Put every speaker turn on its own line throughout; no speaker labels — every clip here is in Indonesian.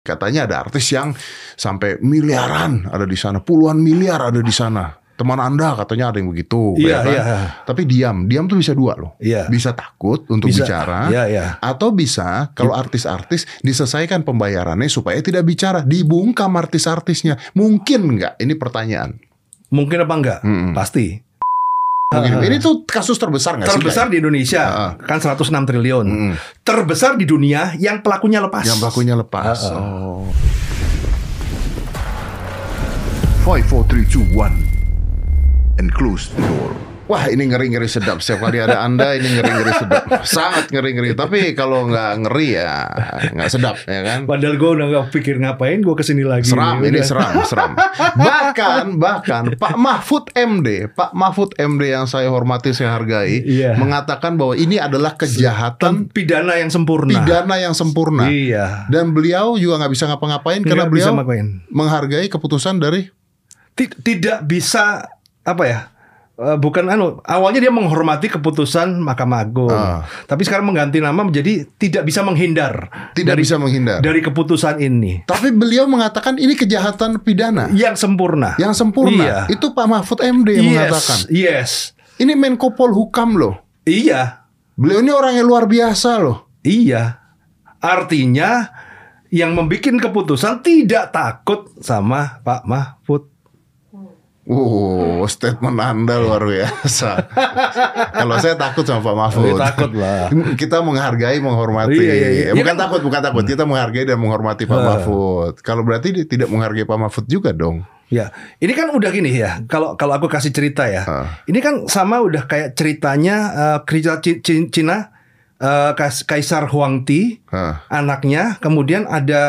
Katanya ada artis yang sampai miliaran ada di sana, puluhan miliar ada di sana. Teman Anda katanya ada yang begitu.
Iya,
kan?
iya.
Tapi diam tuh bisa dua loh.
Iya.
Bisa takut untuk bicara, atau bisa kalau artis-artis diselesaikan pembayarannya supaya tidak bicara, dibungkam artis-artisnya. Mungkin nggak? Ini pertanyaan.
Mungkin apa enggak? Pasti.
Mungkin. Ini tuh kasus terbesar nggak sih?
Terbesar di Indonesia, kan 106 triliun. Terbesar di dunia yang pelakunya lepas.
Yang pelakunya lepas. 5, 4, 3, 2, 1 and close the door. Wah, ini ngeri-ngeri sedap. Setiap kali ada Anda, ini ngeri-ngeri sedap. Sangat ngeri-ngeri. Tapi kalau nggak ngeri ya nggak sedap, ya kan?
Padahal gue udah nggak pikir ngapain gue kesini lagi.
Seram, ini seram. Bahkan Pak Mahfud MD yang saya hormati, saya hargai, mengatakan bahwa ini adalah kejahatan
pidana yang sempurna. Iya.
Dan beliau juga nggak bisa ngapa-ngapain karena beliau menghargai keputusan dari
tidak bisa apa ya? Bukan awalnya dia menghormati keputusan Mahkamah Agung, tapi sekarang mengganti nama menjadi tidak bisa menghindar dari keputusan ini.
Tapi beliau mengatakan ini kejahatan pidana
yang sempurna.
Iya. Itu Pak Mahfud MD yang mengatakan.
Yes.
Ini Menko Polhukam loh.
Iya.
Beliau ini orang yang luar biasa loh.
Iya. Artinya yang membuat keputusan tidak takut sama Pak Mahfud.
Statement Anda luar biasa. Kalau saya takut sama Pak Mahfud.
Takut lah.
Kita menghargai, menghormati.
Iya.
Bukan takut. Kita menghargai dan menghormati Pak Mahfud. Kalau berarti dia tidak menghargai Pak Mahfud juga dong.
Ya, ini kan udah gini ya. Kalau aku kasih cerita ya, ini kan sama udah kayak ceritanya Cina, Kaisar Huangti, anaknya, kemudian ada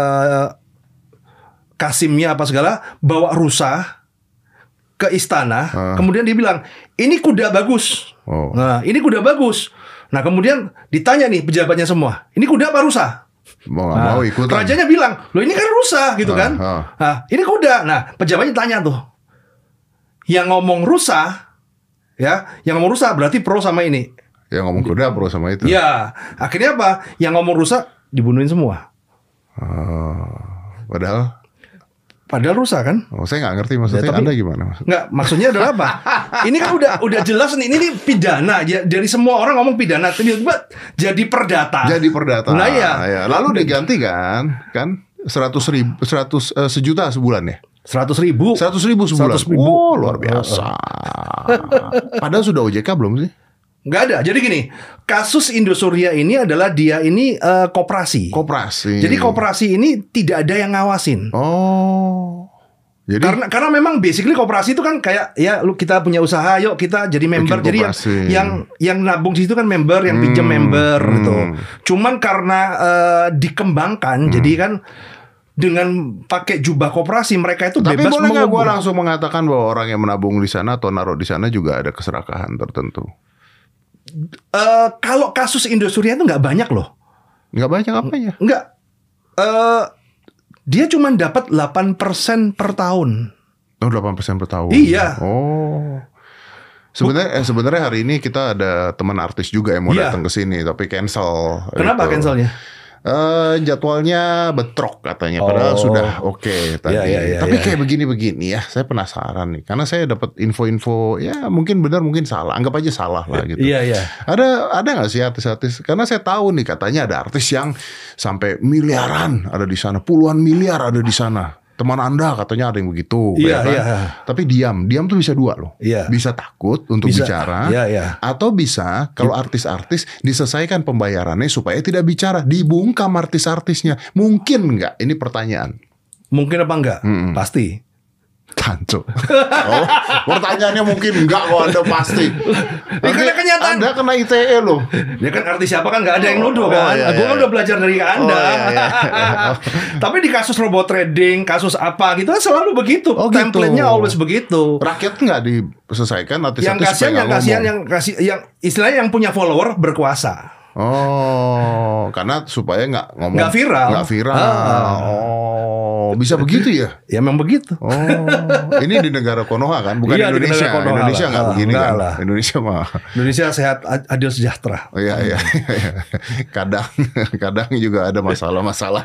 Kasimnya apa segala, bawa rusa ke istana, kemudian dia bilang, ini kuda bagus. Nah, ini kuda bagus. Nah, kemudian ditanya nih pejabatnya semua, ini kuda apa rusa?
Mau ikutan.
Rajanya bilang, loh ini kan rusa gitu kan. Nah, ini kuda. Nah, pejabatnya tanya tuh, yang ngomong rusa, yang ngomong rusa berarti pro sama ini.
Yang ngomong kuda pro sama itu.
Ya, akhirnya apa? Yang ngomong rusa dibunuhin semua. Padahal rusa kan?
Saya nggak ngerti maksudnya. Anda gimana?
Nggak, maksudnya adalah apa? Ini kan udah jelas nih. Ini pidana. Dari semua orang ngomong pidana, tiba-tiba jadi perdata. Nah ya.
Lalu diganti kan 100 sejuta sebulan ya?
100.000
sebulan. Luar biasa. Padahal sudah OJK belum sih?
Nggak ada. Jadi gini, kasus Indosuria ini adalah dia ini koperasi. Jadi koperasi ini tidak ada yang ngawasin.
Jadi
karena memang basically koperasi itu kan kayak ya kita punya usaha, yuk kita jadi member. Jadi yang nabung di situ kan member, yang pinjam member gitu. Cuman karena dikembangkan, jadi kan dengan pakai jubah koperasi mereka itu bebas.
Tapi boleh nggak gue langsung mengatakan bahwa orang yang menabung di sana atau naruh di sana juga ada keserakahan tertentu?
Kalau kasus Indosuria itu nggak banyak loh.
Nggak banyak apanya?
Nggak. Dia cuma dapat 8% per tahun.
8% per tahun?
Iya.
Sebenarnya hari ini kita ada teman artis juga yang mau datang ke sini, tapi cancel.
Kenapa cancelnya?
Jadwalnya bentrok katanya, padahal sudah oke tadi. Tapi kayak begini-begini ya, saya penasaran nih, karena saya dapat info-info ya mungkin benar mungkin salah, anggap aja salah lah gitu. Ada nggak sih artis-artis? Karena saya tahu nih katanya ada artis yang sampai miliaran ada di sana, puluhan miliar ada di sana. Teman Anda katanya ada yang begitu. Tapi diam tuh bisa dua loh. Bisa takut untuk bicara, atau bisa kalau artis-artis diselesaikan pembayarannya supaya tidak bicara, dibungkam artis-artisnya. Mungkin nggak? Ini pertanyaan.
Mungkin apa enggak? Pasti.
Tanco. Pertanyaannya mungkin enggak kok, Anda pasti.
Karena kenyataan
Anda kena ITE loh.
Dia kan artis siapa kan nggak ada yang nuduh kan. Gue kan udah belajar dari Anda. Tapi di kasus robot trading, kasus apa gitu kan selalu begitu. Template-nya always begitu.
Rakyat nggak diselesaikan, artis-artis
yang istilahnya yang punya follower berkuasa.
Karena supaya nggak ngomong,
nggak viral.
Oh, bisa begitu ya?
Ya memang begitu.
Oh, ini di negara Konoha kan, bukan
iya,
Indonesia. Indonesia nggak begini kan?
Lah.
Indonesia
sehat, adil, sejahtera.
Oh, iya. Kadang juga ada masalah-masalah.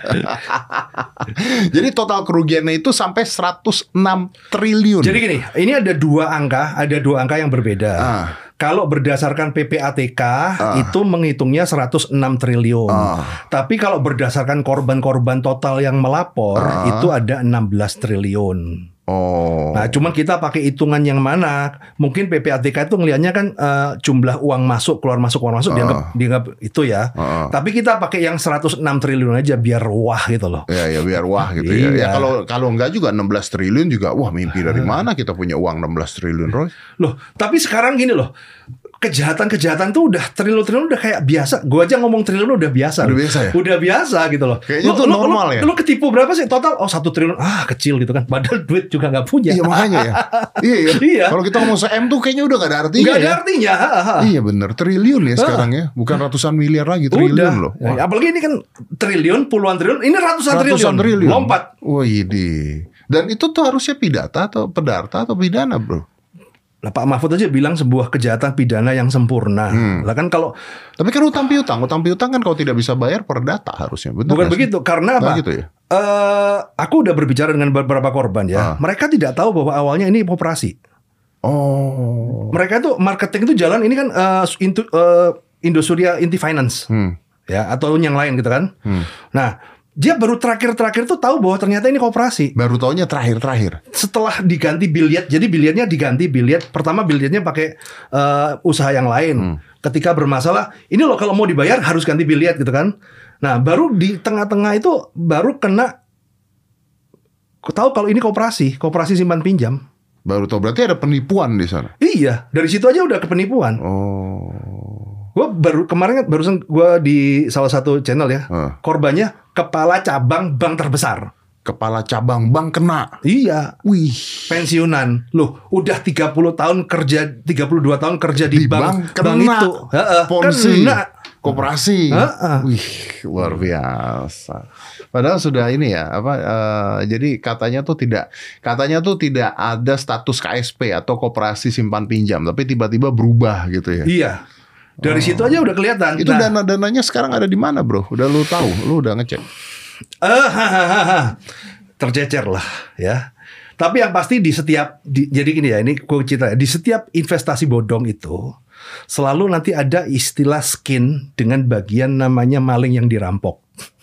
Jadi total kerugiannya itu sampai 106 triliun.
Jadi gini, ini ada dua angka yang berbeda. Kalau berdasarkan PPATK itu menghitungnya 106 triliun. Tapi kalau berdasarkan korban-korban total yang melapor itu ada 16 triliun.
Oh.
Nah, cuman kita pakai hitungan yang mana? Mungkin PPATK itu ngelihatnya kan jumlah uang masuk, keluar masuk dianggap itu ya. Tapi kita pakai yang 106 triliun aja biar wah gitu loh.
Ya biar wah gitu ya. Ya kalau enggak juga 16 triliun juga wah mimpi dari mana kita punya uang 16 triliun, Roy?
Loh, tapi sekarang gini loh. Kejahatan tuh udah triliun udah kayak biasa. Gua aja ngomong triliun udah biasa.
Udah biasa ya?
Udah biasa gitu loh.
Kayaknya itu normal ya?
Lu ketipu berapa sih total? Oh 1 triliun. Kecil gitu kan. Padahal duit juga nggak punya.
Iya makanya ya. Iya. Kalau kita ngomong se-M tuh kayaknya udah gak ada artinya.
Gak ada artinya.
Iya bener. Triliun ya sekarang ya. Bukan ratusan miliar lagi. Triliun loh.
Wah. Apalagi ini kan triliun, puluhan triliun. Ini ratusan triliun. Lompat.
Wah ini. Dan itu tuh harusnya pidata atau perdata atau pidana bro?
Lah Pak Mahfud aja bilang sebuah kejahatan pidana yang sempurna. Lah kan kalau
tapi kan utang piutang kan kalau tidak bisa bayar perdata harusnya. Benar
bukan begitu karena apa?
Gitu ya?
Aku udah berbicara dengan beberapa korban ya. Mereka tidak tahu bahwa awalnya ini operasi.
Oh.
Mereka tuh marketing itu jalan ini kan Indosuria Inti Finance. Ya atau yang lain gitu kan. Nah, dia baru terakhir tuh tahu bahwa ternyata ini koperasi.
Baru taunya terakhir.
Setelah diganti biliet, jadi bilietnya diganti biliet. Pertama bilietnya pakai usaha yang lain. Ketika bermasalah, ini loh kalau mau dibayar harus ganti biliet gitu kan. Nah, baru di tengah-tengah itu baru kena tahu kalau ini koperasi simpan pinjam.
Baru tahu berarti ada penipuan di sana.
Iya, dari situ aja udah kepenipuan.
Oh.
Gue barusan gue di salah satu channel ya. Korbannya kepala cabang bank terbesar.
Kepala cabang bank kena.
Iya.
Wih.
Pensiunan. Loh, udah 32 tahun kerja di bank itu.
Ponzi. Koperasi. Wih, luar biasa. Padahal sudah ini ya, jadi katanya tuh tidak ada status KSP atau koperasi simpan pinjam, tapi tiba-tiba berubah gitu ya.
Iya. Dari situ aja udah kelihatan.
Itu dana-dananya sekarang ada di mana, bro? Udah lu tahu, lu udah ngecek?
Tercecer lah, ya. Tapi yang pasti jadi gini ya, ini gue cerita. Di setiap investasi bodong itu selalu nanti ada istilah skin dengan bagian namanya maling yang dirampok.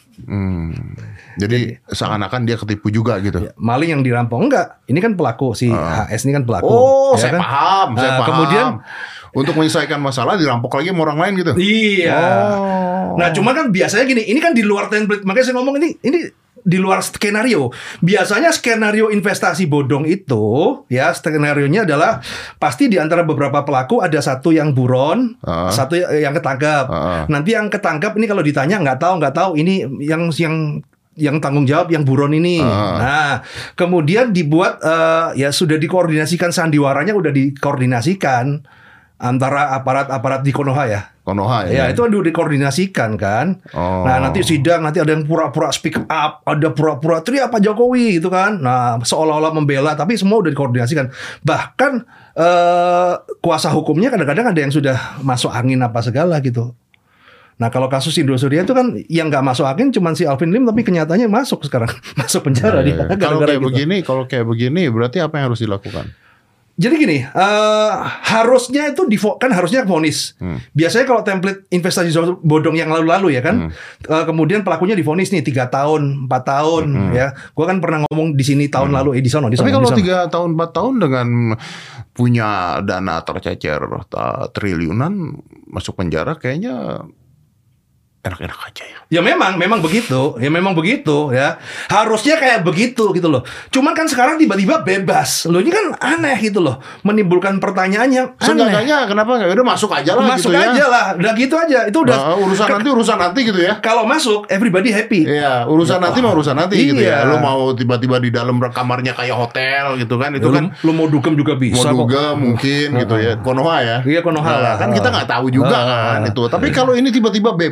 Jadi seakan-akan dia ketipu juga gitu.
Ya, maling yang dirampok enggak? Ini kan pelaku si HS ini kan pelaku.
Oh,
ya
saya paham.
Kemudian
untuk menyelesaikan masalah dirampok lagi sama orang lain gitu.
Iya. Nah, cuma kan biasanya gini, ini kan di luar template. Makanya saya ngomong ini di luar skenario. Biasanya skenario investasi bodong itu, ya skenarionya adalah pasti di antara beberapa pelaku ada satu yang buron, satu yang ketangkap. Nanti yang ketangkap ini kalau ditanya nggak tahu ini yang tanggung jawab yang buron ini. Nah, kemudian dibuat ya sudah dikoordinasikan sandiwaranya udah dikoordinasikan antara aparat di Konoha ya. Ya, itu udah dikoordinasikan kan. Nah, nanti sidang nanti ada yang pura-pura speak up, ada pura-pura teriak Pak Jokowi gitu kan. Nah, seolah-olah membela tapi semua udah dikoordinasikan. Bahkan kuasa hukumnya kadang-kadang ada yang sudah masuk angin apa segala gitu. Nah, kalau kasus Indosuria itu kan yang nggak masuk angin cuma si Alvin Lim tapi kenyataannya masuk sekarang. Masuk penjara dia.
Kalau kayak begini berarti apa yang harus dilakukan?
Jadi gini, harusnya itu harusnya vonis. Biasanya kalau template investasi bodong yang lalu-lalu ya kan, kemudian pelakunya divonis nih 3 tahun, 4 tahun ya. Gua kan pernah ngomong di sini tahun lalu di sono.
Tapi kalau 3 tahun, 4 tahun dengan punya dana tercecer triliunan masuk penjara kayaknya enak-enak aja ya.
Ya memang begitu. Ya. Harusnya kayak begitu gitu loh. Cuman kan sekarang tiba-tiba bebas. Loh ini kan aneh gitu loh. Menimbulkan pertanyaan yang aneh.
Seenggaknya kenapa nggak udah masuk aja lah
masuk gitu ya. Masuk aja lah. Udah gitu aja. Itu udah
urusan nanti gitu ya.
Kalau masuk everybody happy.
Iya, urusan nanti gitu ya. Lo mau tiba-tiba di dalam kamarnya kayak hotel gitu kan. Itu kan
lo mau dugem juga bisa.
Mau dugem mungkin gitu ya. Konoha ya.
Iya Konoha lah.
Kan kita nggak tahu juga kan itu. Tapi kalau ini tiba-tiba bebas kan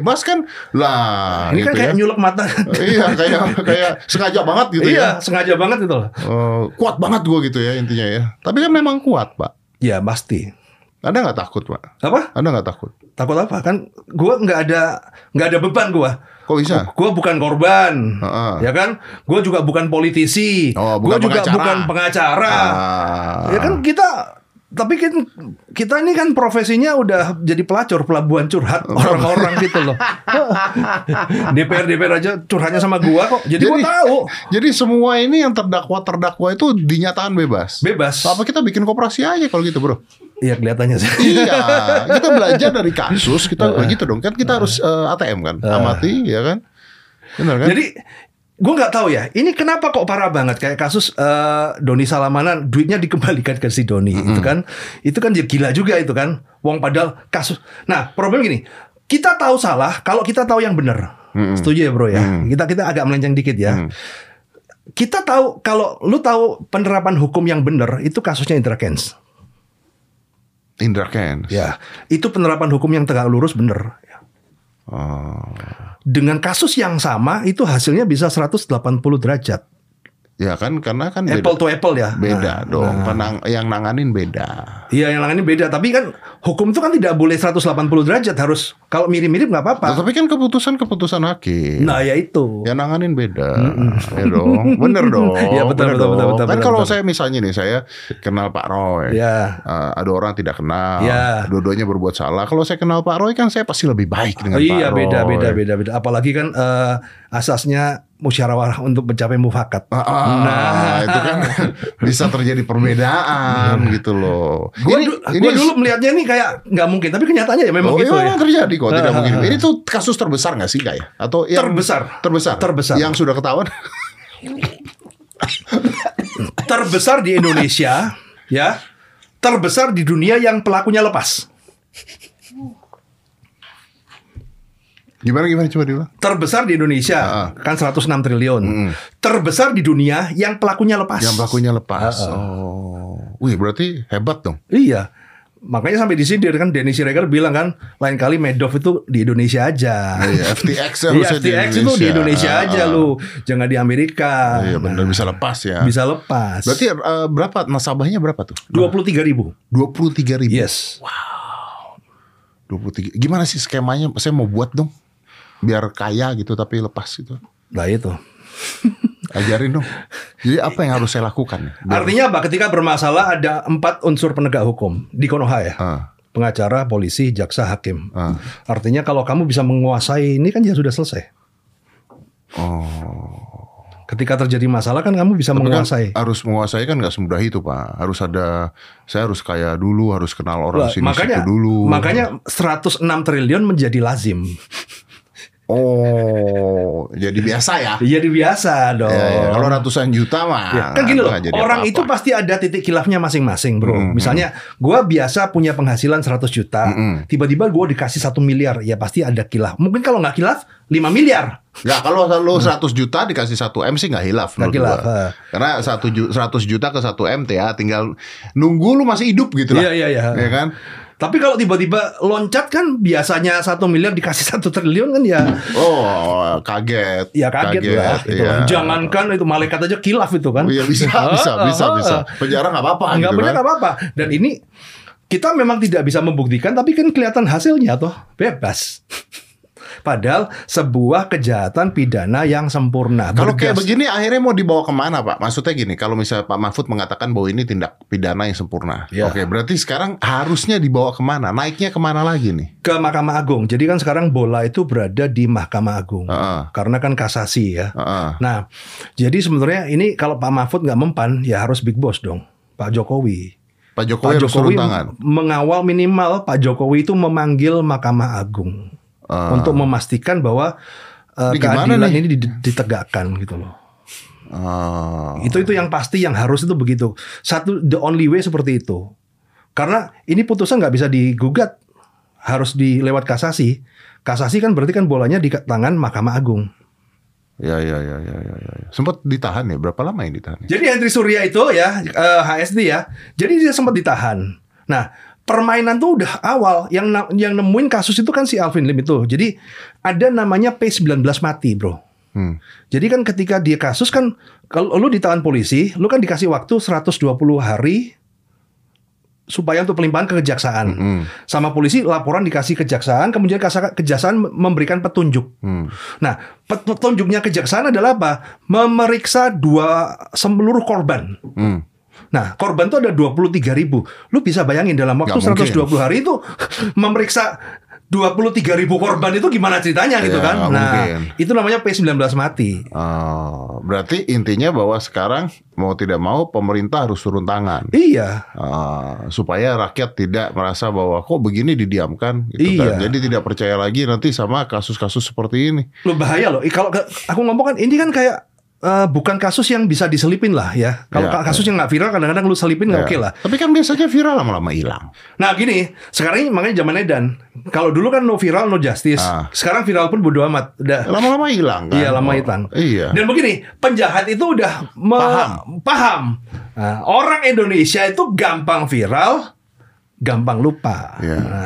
Lah,
ini
gitu
kan kayak nyulek mata.
Iya, kayak sengaja banget gitu ya.
Iya, sengaja banget gitu loh.
Kuat banget gue gitu ya intinya ya. Tapi kan memang kuat, Pak.
Ya pasti.
Ada nggak takut, Pak?
Apa?
Ada nggak takut?
Takut apa? Kan gue nggak ada beban gue.
Kok bisa?
Gue bukan korban, ya kan? Gue juga bukan politisi. Gue juga bukan pengacara. Ya kan tapi kita ini kan profesinya udah jadi pelacur, pelabuhan curhat orang-orang gitu loh. DPR aja curhatnya sama gua kok. Jadi gua tahu.
Jadi semua ini yang terdakwa itu dinyatakan bebas.
Bebas.
Apa kita bikin koperasi aja kalau gitu, Bro?
Iya, kelihatannya sih.
Iya, kita belajar dari kasus, kita begitu dong. Kan kita harus ATM kan, amati ya kan? Benar kan?
Jadi gue nggak tahu ya, ini kenapa kok parah banget kayak kasus Doni Salamanan, duitnya dikembalikan ke si Doni. Itu kan gila juga itu kan. Wong padahal kasus. Nah, problem gini, kita tahu salah kalau kita tahu yang benar. Setuju ya, Bro ya? Kita agak melenceng dikit ya. Kita tahu kalau lu tahu penerapan hukum yang benar itu kasusnya Indra Kents.
Indra Kents.
Ya, itu penerapan hukum yang tegak lurus benar. Dengan kasus yang sama itu hasilnya bisa 180 derajat.
Ya kan, karena kan
apple to apple ya.
Beda dong. Yang nanganin beda.
Iya, yang nanganin beda. Tapi kan hukum itu kan tidak boleh 180 derajat. Harus kalau mirip-mirip nggak apa-apa.
Tapi kan keputusan hakim.
Nah, ya itu.
Yang nanganin beda. Ya dong. Bener dong.
Ya betul.
Kan kalau saya misalnya nih, saya kenal Pak Roy.
Ya.
Ada orang tidak kenal.
Ya.
Dua-duanya berbuat salah. Kalau saya kenal Pak Roy kan saya pasti lebih baik dengan Pak Roy.
Iya, beda. Apalagi kan asasnya musyawarah untuk mencapai mufakat.
Nah, itu kan bisa terjadi perbedaan gitu loh.
Gue dulu melihatnya ini kayak nggak mungkin, tapi kenyataannya ya memang gitu ya.
Terjadi kok, tidak mungkin. Ini tuh kasus terbesar nggak sih, Kak ya? Atau yang terbesar. Yang sudah ketahuan?
Terbesar di Indonesia, ya. Terbesar di dunia yang pelakunya lepas.
Gimana coba diulang?
Terbesar di Indonesia kan 106 triliun. Terbesar di dunia yang pelakunya lepas.
Yang pelakunya lepas. Wih, berarti hebat dong.
Iya. Makanya sampai disindir kan Denny Siregar bilang kan lain kali Madoff itu di Indonesia aja.
Iya, FTX
itu di Indonesia aja lu. Jangan di Amerika.
Iya, benar, bisa lepas ya.
Bisa lepas.
Berarti berapa nasabahnya berapa tuh?
23.000.
23.000.
Yes.
Wow. 23. Gimana sih skemanya? Saya mau buat dong. Biar kaya gitu tapi lepas gitu.
Nah itu.
Ajarin dong. Jadi apa yang harus saya lakukan?
Artinya apa? Ketika bermasalah ada 4 unsur penegak hukum di Konoha ya. Pengacara, polisi, jaksa, hakim. Artinya kalau kamu bisa menguasai ini kan ya sudah selesai. Ketika terjadi masalah kan kamu bisa menguasai.
Kan harus menguasai kan nggak semudah itu, Pak. Saya harus kaya dulu, harus kenal orang sini situ dulu.
Makanya 106 triliun menjadi lazim.
Jadi biasa ya?
Jadi biasa dong.
Ya. Kalau ratusan juta mah.
Ya, kan gini loh, orang itu pasti ada titik khilafnya masing-masing, Bro. Misalnya, gue biasa punya penghasilan 100 juta, tiba-tiba gue dikasih 1 miliar, ya pasti ada khilaf. Mungkin kalau nggak khilaf, 5 miliar.
Ya kalau lo 100 juta dikasih 1 M sih nggak hilaf. Karena 100 juta ke 1 M ya, tinggal nunggu lu masih hidup gitu lah.
Iya.
Ya kan?
Tapi kalau tiba-tiba loncat kan biasanya 1 miliar dikasih 1 triliun kan ya.
Kaget.
Ya kaget lah. Gitu. Ya. Jangankan itu malaikat aja khilaf itu kan.
Iya bisa. Penjara nggak apa-apa.
Nggak
gitu
nggak apa-apa. Dan ini kita memang tidak bisa membuktikan, tapi kan kelihatan hasilnya toh bebas. Padahal sebuah kejahatan pidana yang sempurna.
Kalau kayak begini akhirnya mau dibawa kemana, Pak? Maksudnya gini, kalau misalnya Pak Mahfud mengatakan bahwa ini tindak pidana yang sempurna. Ya. Oke, berarti sekarang harusnya dibawa kemana? Naiknya kemana lagi nih?
Ke Mahkamah Agung. Jadi kan sekarang bola itu berada di Mahkamah Agung. Karena kan kasasi ya. Nah, jadi sebenarnya ini kalau Pak Mahfud nggak mempan, ya harus big boss dong. Pak Jokowi harus turun tangan. Mengawal minimal Pak Jokowi itu memanggil Mahkamah Agung. Untuk memastikan bahwa keadilan ini ditegakkan gitu loh. Itu yang pasti yang harus itu begitu. The only way seperti itu. Karena ini putusan nggak bisa digugat, harus lewat kasasi. Kasasi kan berarti kan bolanya di tangan Mahkamah Agung.
Ya. Sempat ditahan ya? Berapa lama yang ditahan?
Jadi Henry Surya itu ya HSD ya. Jadi dia sempat ditahan. Nah, permainan tuh udah awal. Yang nemuin kasus itu kan si Alvin Lim itu. Jadi ada namanya P19 mati, bro. Jadi kan ketika dia kasus kan, kalau lu ditahan polisi, lu kan dikasih waktu 120 hari supaya untuk pelimpahan ke kejaksaan. Sama polisi laporan dikasih kejaksaan, kemudian kejaksaan memberikan petunjuk. Nah, petunjuknya kejaksaan adalah apa? Memeriksa seluruh korban. Nah, korban itu ada 23.000. Lu bisa bayangin dalam waktu 120 hari itu memeriksa 23.000 korban itu gimana ceritanya gitu kan? Nah, itu namanya P19 mati.
Berarti intinya bahwa sekarang mau tidak mau pemerintah harus turun tangan.
Iya.
Supaya rakyat tidak merasa bahwa kok begini didiamkan gitu kan. Jadi tidak percaya lagi nanti sama kasus-kasus seperti ini.
Lo bahaya loh. Kalau aku ngomong kan ini kan kayak bukan kasus yang bisa diselipin lah ya. Kalau kasus yang nggak viral kadang-kadang lu selipin nggak oke lah.
Tapi kan biasanya viral lama-lama hilang.
Nah gini, sekarang ini makanya zaman Edan. Kalau dulu kan no viral no justice. Sekarang viral pun bodo amat. Udah
lama-lama hilang kan.
Iya lama hilang.
Iya.
Dan begini, penjahat itu udah paham. Nah, orang Indonesia itu gampang viral, gampang lupa.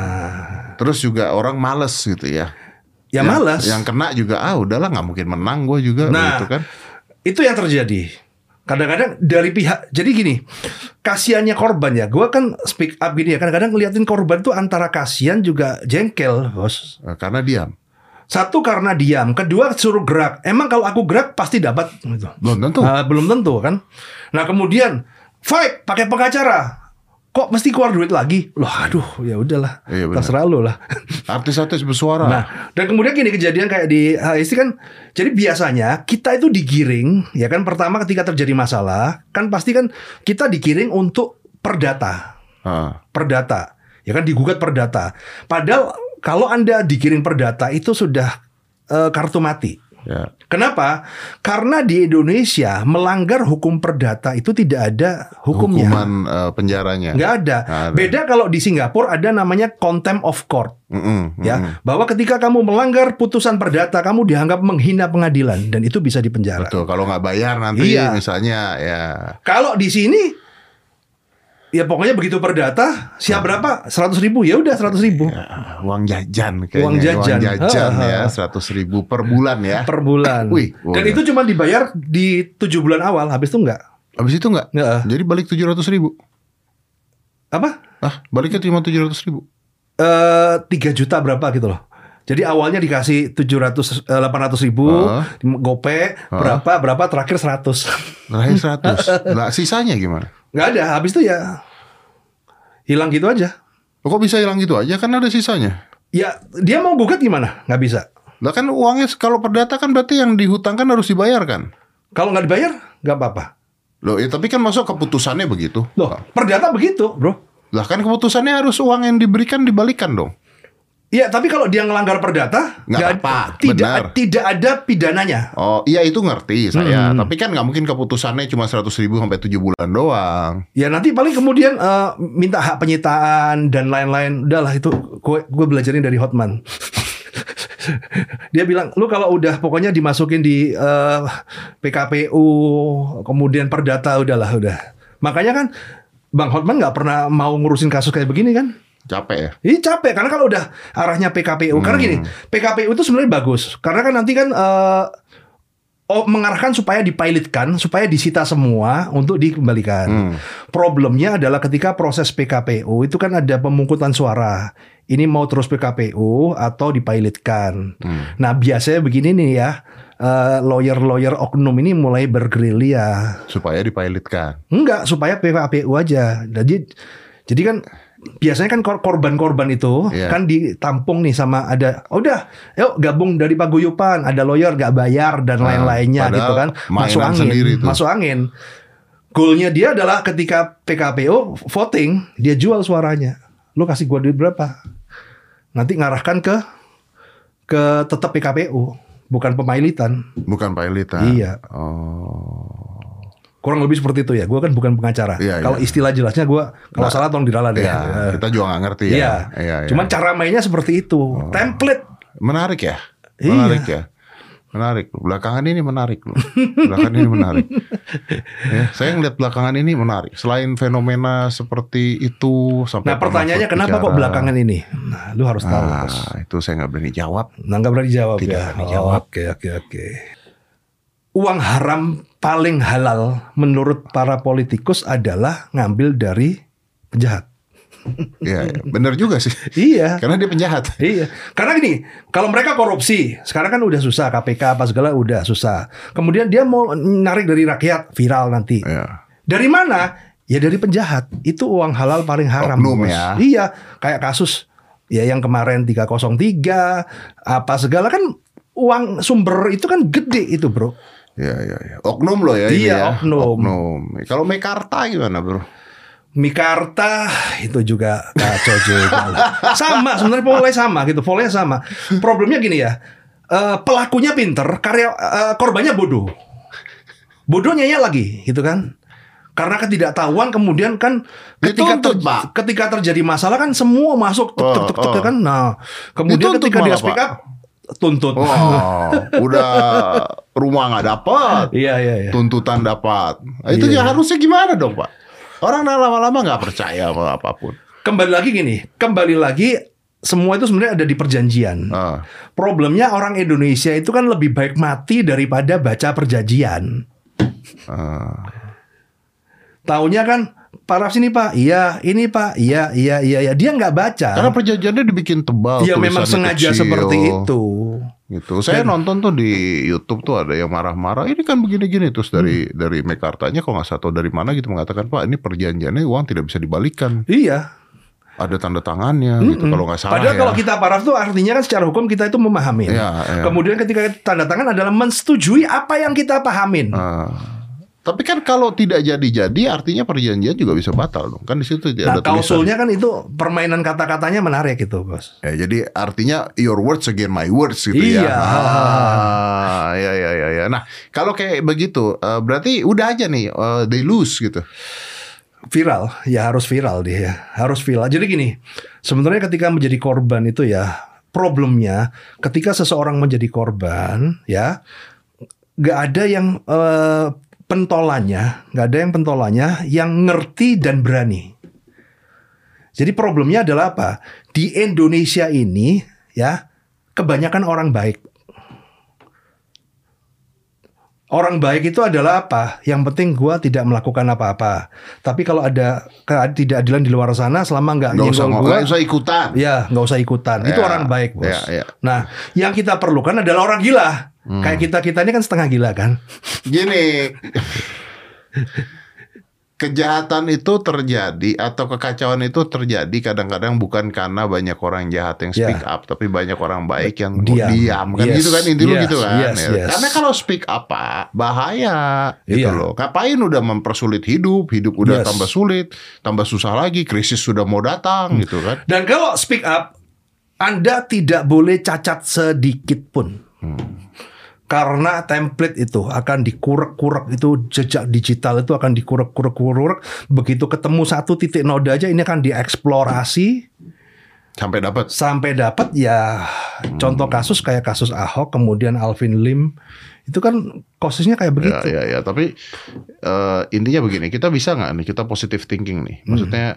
Terus juga orang males gitu ya.
Ya males.
Yang kena juga udahlah nggak mungkin menang gue juga gitu kan.
Itu yang terjadi. Kadang-kadang dari pihak, jadi gini, kasihannya korban ya. Gue kan speak up gini ya. Kadang-kadang ngeliatin korban tuh antara kasihan juga jengkel, bos.
Karena diam.
Satu karena diam, kedua suruh gerak. Emang kalau aku gerak pasti dapat gitu.
Belum tentu.
Belum tentu kan. Nah kemudian fight pakai pengacara. Kok mesti keluar duit lagi? Loh aduh ya udahlah. Terserah lo lah.
Artis-artis bersuara.
Nah, dan kemudian gini kejadian kayak di HSI kan. Jadi biasanya kita itu digiring, ya kan pertama ketika terjadi masalah, kan pasti kan kita digiring untuk perdata. Perdata. Ya kan digugat perdata. Padahal kalau Anda digiring perdata itu sudah kartu mati.
Ya.
Kenapa? Karena di Indonesia melanggar hukum perdata itu tidak ada hukumnya.
Hukuman penjaranya.
Nggak ada. Beda kalau di Singapura ada namanya contempt of court. Ya, bahwa ketika kamu melanggar putusan perdata, kamu dianggap menghina pengadilan dan itu bisa dipenjara.
Betul. Kalau nggak bayar nanti misalnya ya.
Kalau di sini ya pokoknya begitu perdata, siap berapa? 100.000 ya udah 100.000.
Ya, uang jajan kayaknya.
Uang jajan
Ya 100.000 per bulan ya.
Per bulan.
Wih,
dan itu cuma dibayar di 7 bulan awal, habis itu enggak.
Habis itu enggak? Jadi balik 700.000.
Apa?
Baliknya cuma 700.000.
3 juta berapa gitu loh. Jadi awalnya dikasih 800.000 gope, berapa terakhir 100.
Terakhir 100. Nah, sisanya gimana?
Nggak ada, habis itu ya hilang gitu aja.
Kok bisa hilang gitu aja? Kan ada sisanya.
Ya dia mau gugat gimana? Nggak bisa.
Lah kan uangnya kalau perdata kan berarti yang dihutangkan harus dibayarkan.
Kalau nggak dibayar nggak apa-apa.
Loh ya tapi kan masuk keputusannya begitu.
Loh perdata begitu bro.
Lah kan keputusannya harus uang yang diberikan dibalikan dong.
Iya, tapi kalau dia ngelanggar perdata, tidak ada pidananya.
Oh, iya itu ngerti saya. Tapi kan nggak mungkin keputusannya cuma 100.000 sampai 7 bulan doang.
Ya nanti paling kemudian minta hak penyitaan dan lain-lain. Udahlah itu gue belajarin dari Hotman. Dia bilang, lu kalau udah pokoknya dimasukin di PKPU, kemudian perdata udah. Makanya kan Bang Hotman nggak pernah mau ngurusin kasus kayak begini kan?
Capek ya?
Iya capek karena kalau udah arahnya PKPU. Karena gini, PKPU itu sebenarnya bagus. Karena kan nanti kan mengarahkan supaya dipilotkan, supaya disita semua untuk dikembalikan. Problemnya adalah ketika proses PKPU itu kan ada pemungutan suara. Ini mau terus PKPU atau dipilotkan. Nah biasanya begini nih ya, lawyer oknum ini mulai bergerilya.
Supaya dipilotkan?
Enggak, supaya PKPU aja. Jadi kan biasanya kan korban-korban itu kan ditampung nih sama ada udah yuk gabung dari paguyuban, ada lawyer gak bayar dan lain-lainnya gitu kan, masuk angin. Goalnya dia adalah ketika PKPU voting dia jual suaranya, lu kasih gua duit berapa, nanti ngarahkan ke tetap PKPU bukan pemailitan. Iya. Kurang lebih seperti itu ya. Gue kan bukan pengacara. Kalau istilah jelasnya gue kalau salah tolong diralat ya.
Kita juga nggak ngerti ya.
Cuman cara mainnya seperti itu. Template.
Menarik ya. Menarik ya. Menarik. Belakangan ini menarik loh. Belakangan ini menarik. Ya, saya ngeliat belakangan ini menarik. Selain fenomena seperti itu sampai.
Nah pertanyaannya kenapa kok belakangan ini? Nah, lu harus tahu.
Itu saya nggak berani jawab.
Nggak berani jawab.
Tidak
ya.
berani jawab.
Oke. Uang haram paling halal menurut para politikus adalah ngambil dari penjahat.
Iya, benar juga sih.
Iya.
Karena dia penjahat.
Iya. Karena gini, kalau mereka korupsi, sekarang kan udah susah, KPK apa segala udah susah. Kemudian dia mau narik dari rakyat, viral nanti.
Iya.
Dari mana? Ya dari penjahat. Itu uang halal paling haram.
Oknum ya.
Iya, kayak kasus ya yang kemarin 303 apa segala kan uang sumber itu kan gede itu, Bro.
Iya. Oknum loh ya.
Iya,
ya.
oknum.
Kalau Mekarta gimana, Bro?
Mikarta itu juga kacau juga. Sama sebenarnya polanya sama. Problemnya gini ya, pelakunya pinter, korbannya bodoh. Bodohnya lagi, gitu kan? Karena ketidaktahuan kemudian kan ketika terjadi masalah kan semua masuk tek kan. Nah, kemudian ketika dia speak up tuntut.
Udah rumah nggak dapat.
Iya.
Tuntutan dapat. Itu ya harusnya gimana dong, Pak? Orang lama-lama nggak percaya sama apapun.
Kembali lagi semua itu sebenarnya ada di perjanjian. Problemnya orang Indonesia itu kan lebih baik mati daripada baca perjanjian. Taunya kan paraf sini Pak, iya ini Pak, iya. Dia nggak baca.
Karena perjanjiannya dibikin tebal.
Ya memang sengaja kecil. Seperti itu.
Gitu. Saya nonton tuh di YouTube tuh ada yang marah-marah. Ini kan begini-gini terus dari Mekartanya kok nggak tahu dari mana gitu mengatakan Pak ini perjanjiannya uang tidak bisa dibalikan.
Iya.
Ada tanda tangannya gitu kalau nggak salah.
Padahal kalau kita paraf tuh artinya kan secara hukum kita itu memahami.
Ya.
Kemudian ketika tanda tangan adalah mensetujui apa yang kita pahamin.
Tapi kan kalau tidak jadi artinya perjanjian juga bisa batal dong. Kan di situ tidak ada tulisan.
Klausulnya kan itu permainan kata-katanya menarik gitu, Bos.
Ya, jadi artinya your words against my words gitu
ya.
Iya. Nah, kalau kayak begitu berarti udah aja nih they lose gitu.
Viral, ya harus viral dia. Harus viral. Jadi gini, sebenarnya ketika menjadi korban itu ya problemnya ketika seseorang menjadi korban ya nggak ada yang nggak ada yang pentolannya yang ngerti dan berani. Jadi problemnya adalah apa? Di Indonesia ini ya kebanyakan orang baik. Orang baik itu adalah apa? Yang penting gua tidak melakukan apa-apa. Tapi kalau ada ketidakadilan di luar sana, selama nggak nyenggol gua,
nggak usah ikutan.
Ya, nggak usah ikutan. Itu orang baik, Bos.
Ya.
Nah, yang kita perlukan adalah orang gila. Kayak kita ini kan setengah gila kan.
Gini. Kejahatan itu terjadi atau kekacauan itu terjadi kadang-kadang bukan karena banyak orang jahat yang speak up, tapi banyak orang baik yang diam kan gitu kan intinya gitu kan. Karena kalau speak up Pak, bahaya gitu loh. Ngapain udah mempersulit hidup udah tambah sulit, tambah susah lagi, krisis sudah mau datang gitu kan.
Dan kalau speak up, Anda tidak boleh cacat sedikit pun. Karena template itu akan dikurek-kurek, itu jejak digital itu akan dikurek-kurek. Begitu ketemu satu titik noda aja ini akan dieksplorasi sampai dapat ya. Contoh kasus kayak kasus Ahok, kemudian Alvin Lim, itu kan kasusnya kayak begitu.
Ya. Tapi intinya begini, kita bisa nggak nih kita positive thinking nih? Maksudnya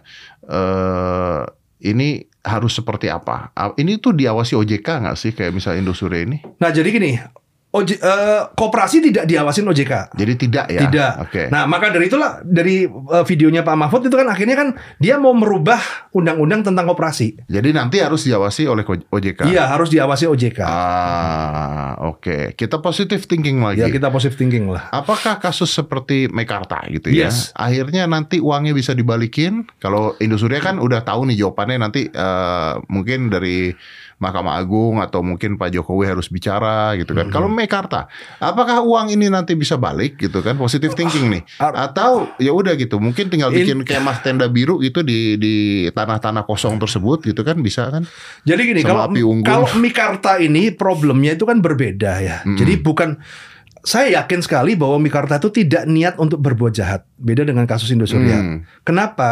ini harus seperti apa? Ini tuh diawasi OJK nggak sih kayak misalnya Indosuria ini?
Nah jadi gini. Koperasi tidak diawasin OJK.
Jadi tidak ya?
Tidak.
Okay.
Nah maka dari itulah dari videonya Pak Mahfud itu kan akhirnya kan dia mau merubah undang-undang tentang koperasi.
Jadi nanti harus diawasi oleh OJK.
Iya harus diawasi OJK.
Oke. Kita positive thinking lagi.
Ya kita positive thinking lah.
Apakah kasus seperti Mekarta gitu ya? Akhirnya nanti uangnya bisa dibalikin. Kalau Indosuria kan udah tahu nih jawabannya nanti mungkin dari Mahkamah Agung atau mungkin Pak Jokowi harus bicara gitu kan. Kalau Mekarta, apakah uang ini nanti bisa balik gitu kan? Positive thinking nih. Atau ya udah gitu, mungkin tinggal bikin kemah tenda biru gitu di tanah-tanah kosong tersebut gitu kan bisa kan?
Jadi gini, kalau Mekarta ini problemnya itu kan berbeda ya. Jadi bukan, saya yakin sekali bahwa Mekarta itu tidak niat untuk berbuat jahat. Beda dengan kasus Indosuria. Kenapa?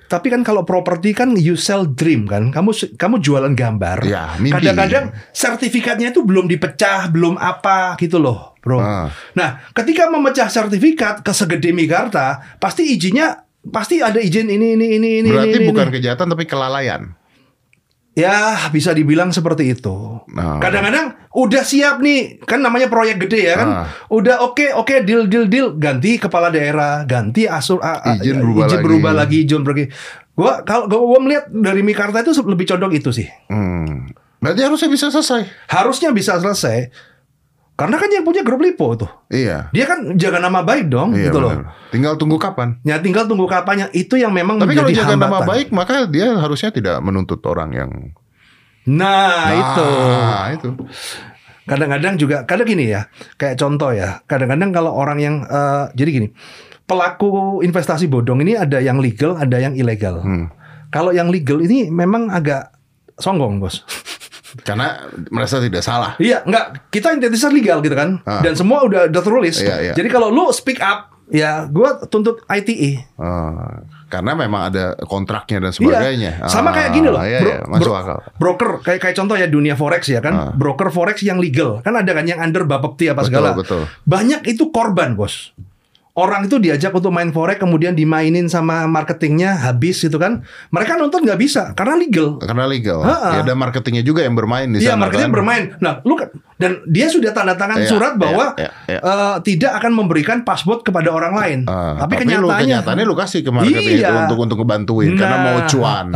Tapi kan kalau properti kan you sell dream kan. Kamu jualan gambar.
Ya, mimpi.
Kadang-kadang sertifikatnya itu belum dipecah, belum apa gitu loh, bro. Nah, ketika memecah sertifikat ke segede Mekarta, pasti ada izin ini.
Berarti
ini,
bukan kejahatan tapi kelalaian.
Ya, bisa dibilang seperti itu. Kadang-kadang udah siap nih, kan namanya proyek gede ya kan. Udah oke, deal, ganti kepala daerah, ganti izin berubah lagi. Kalau gua melihat dari Mekarta itu lebih condong itu sih.
Berarti harusnya bisa selesai.
Harusnya bisa selesai. Karena kan yang punya grup Lipo tuh.
Iya.
Dia kan jaga nama baik dong, gitu loh.
Tinggal tunggu kapan.
Ya tinggal tunggu kapannya. Itu yang memang
tapi
menjadi
kalau jaga
hambatan.
nama baik, maka dia harusnya tidak menuntut orang yang.
Itu.
Itu.
Kadang-kadang juga, kadang gini ya, kayak contoh ya. Kadang-kadang kalau orang yang, jadi gini, pelaku investasi bodong ini ada yang legal, ada yang ilegal. Kalau yang legal ini memang agak songgong, bos.
Karena merasa tidak salah.
Iya, enggak. Kita identitas legal gitu kan. Dan semua udah tertulis.
Iya.
Jadi kalau lu speak up, ya gue tuntut ITE.
Karena memang ada kontraknya dan sebagainya.
Iya. Sama kayak gini loh.
Masuk akal.
Broker, kayak contoh ya dunia forex ya kan. Broker forex yang legal. Kan ada kan yang under Bapepti apa segala.
Betul.
Banyak itu korban, bos. Orang itu diajak untuk main forex, kemudian dimainin sama marketingnya, habis gitu kan. Mereka nonton nggak bisa, karena legal. Ya ada marketingnya juga yang bermain di sana. Iya, marketingnya bermain. Nah, lu kan, dan dia sudah tanda tangan surat bahwa tidak akan memberikan password kepada orang lain. Tapi kenyataannya
lu kasih ke marketing itu untuk ngebantuin karena mau cuan.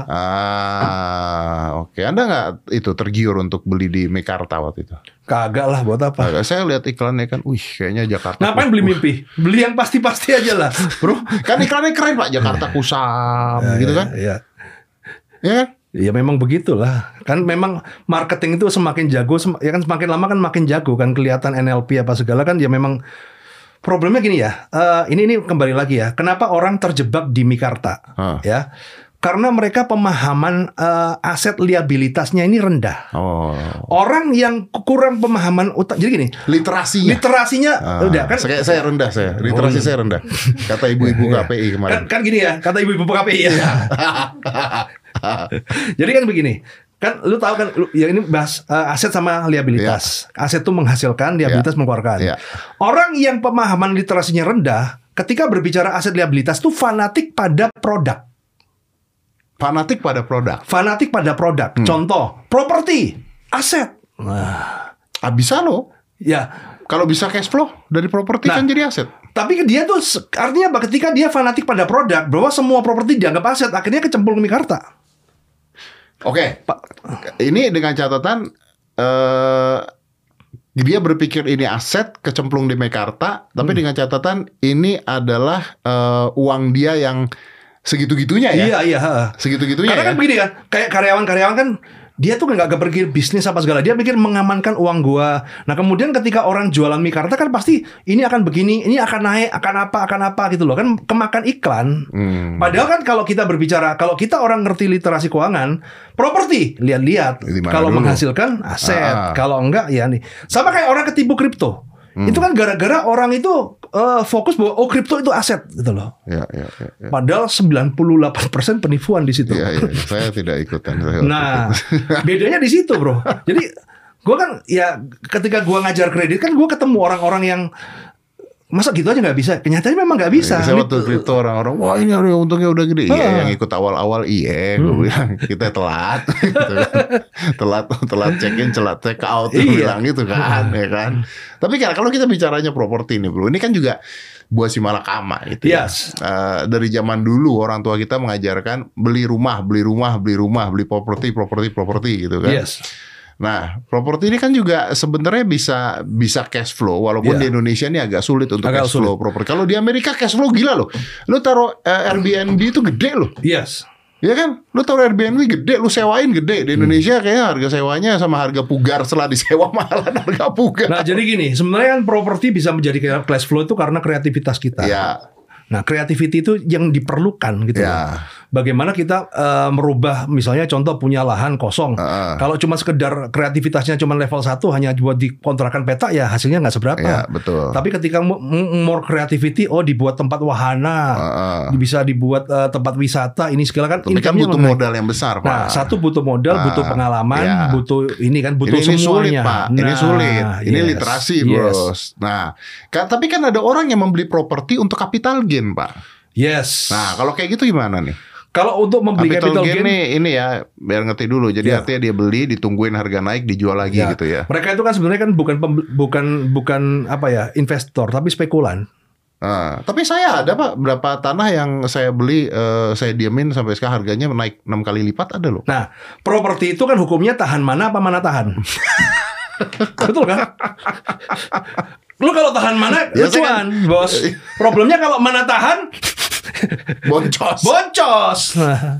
Oke, Anda nggak itu tergiur untuk beli di Mekarta waktu itu?
Kagak lah, buat apa?
Saya lihat iklannya kan, kayaknya Jakarta.
Ngapain beli mimpi? Beli yang pasti-pasti aja lah, bro.
Kan iklannya keren Pak, Jakarta Kusam, gitu kan?
Iya.
Ya kan?
Ya memang begitulah. Kan memang marketing itu semakin jago, ya kan semakin lama kan makin jago kan, kelihatan NLP apa segala kan, ya memang problemnya gini ya. Ini kembali lagi ya. Kenapa orang terjebak di Mekarta? Ya. Karena mereka pemahaman aset liabilitasnya ini rendah. Orang yang kurang pemahaman jadi gini. Literasinya udah kan.
Saya rendah saya. Literasi saya rendah. Kata ibu-ibu KPI kemarin.
Kan gini ya. Kata ibu-ibu KPI ya. Jadi kan begini. Kan lu tahu kan ya ini bahas aset sama liabilitas. Aset itu menghasilkan, liabilitas mengeluarkan. Orang yang pemahaman literasinya rendah, ketika berbicara aset liabilitas tuh fanatik pada produk. Contoh, properti, aset.
Bisa loh.
Ya,
kalau bisa cash flow dari properti kan jadi aset.
Tapi dia tuh artinya apa? Ketika dia fanatik pada produk, bahwa semua properti dianggap aset, akhirnya kecemplung ke Mekarta.
Oke. Ini dengan catatan dia berpikir ini aset, kecemplung di Mekarta, tapi dengan catatan ini adalah uang dia yang segitu-gitunya ya.
Iya.
Segitu-gitunya.
Karena kan begini kan, kayak karyawan kan dia tuh nggak pergi bisnis apa segala, dia pikir mengamankan uang gua. Nah kemudian ketika orang jualan Mekarta kan pasti ini akan begini, ini akan naik, akan apa gitu loh kan, kemakan iklan. Padahal kan kalau kita berbicara, kalau kita orang ngerti literasi keuangan, properti lihat kalau menghasilkan aset, kalau enggak ya nih. Sama kayak orang ketipu kripto. Itu kan gara-gara orang itu fokus bahwa kripto itu aset gitu loh.
Ya.
Padahal 98% penipuan di situ.
Iya. Saya tidak ikutan.
Bedanya di situ, bro. Jadi gue kan ya ketika gue ngajar kredit kan gue ketemu orang-orang yang masa gitu aja nggak bisa. Kenyataannya memang nggak bisa.
Saya waktu kripto orang-orang, wah ini untungnya udah gede. Iya, yang ikut awal-awal gue bilang kita telat, gitu kan. telat check in, telat check out, bilang gitu kan, ya kan. Tapi kalau kita bicaranya properti ini, bro, ini kan juga buah si malakama gitu.
Yes.
Dari zaman dulu orang tua kita mengajarkan beli rumah, beli properti gitu kan.
Yes.
Nah, properti ini kan juga sebenarnya bisa cash flow, walaupun di Indonesia ini agak sulit untuk cash flow properti. Kalau di Amerika cash flow gila loh. Lu taruh Airbnb itu gede loh.
Yes.
Ya kan? Lu taruh Airbnb gede, lu sewain gede. Di Indonesia kayaknya harga sewanya sama harga pugar, setelah disewa mahalan harga pugar.
Nah, jadi gini, sebenarnya kan properti bisa menjadi cash flow itu karena kreativitas kita.
Ya.
Nah, creativity itu yang diperlukan gitu loh. Bagaimana kita merubah, misalnya contoh punya lahan kosong. Kalau cuma sekedar kreativitasnya cuma level 1 hanya buat dikontrakan peta, ya hasilnya nggak seberapa.
Ya, betul.
Tapi ketika more creativity, dibuat tempat wahana, bisa dibuat tempat wisata, ini segala kan.
Tapi kan butuh modal yang besar, Pak.
Nah, satu butuh modal, butuh pengalaman, butuh ini kan, butuh
ini
semuanya.
Sulit, Pak. Ini sulit. Ini literasi, Bos. Nah, tapi kan ada orang yang membeli properti untuk capital gain, Pak.
Yes.
Nah, kalau kayak gitu gimana nih?
Kalau untuk membeli capital gain
ini ya, biar ngerti dulu. Jadi artinya dia beli, ditungguin harga naik, dijual lagi gitu ya.
Mereka itu kan sebenarnya kan bukan apa ya, investor, tapi spekulan.
Tapi saya ada, Pak, berapa tanah yang saya beli, saya diamin sampai sekarang harganya naik 6 kali lipat ada loh.
Nah, properti itu kan hukumnya tahan mana apa mana tahan. Betul kan? Lu kalau tahan mana, lucuan, Bos. Problemnya kalau mana tahan, boncos.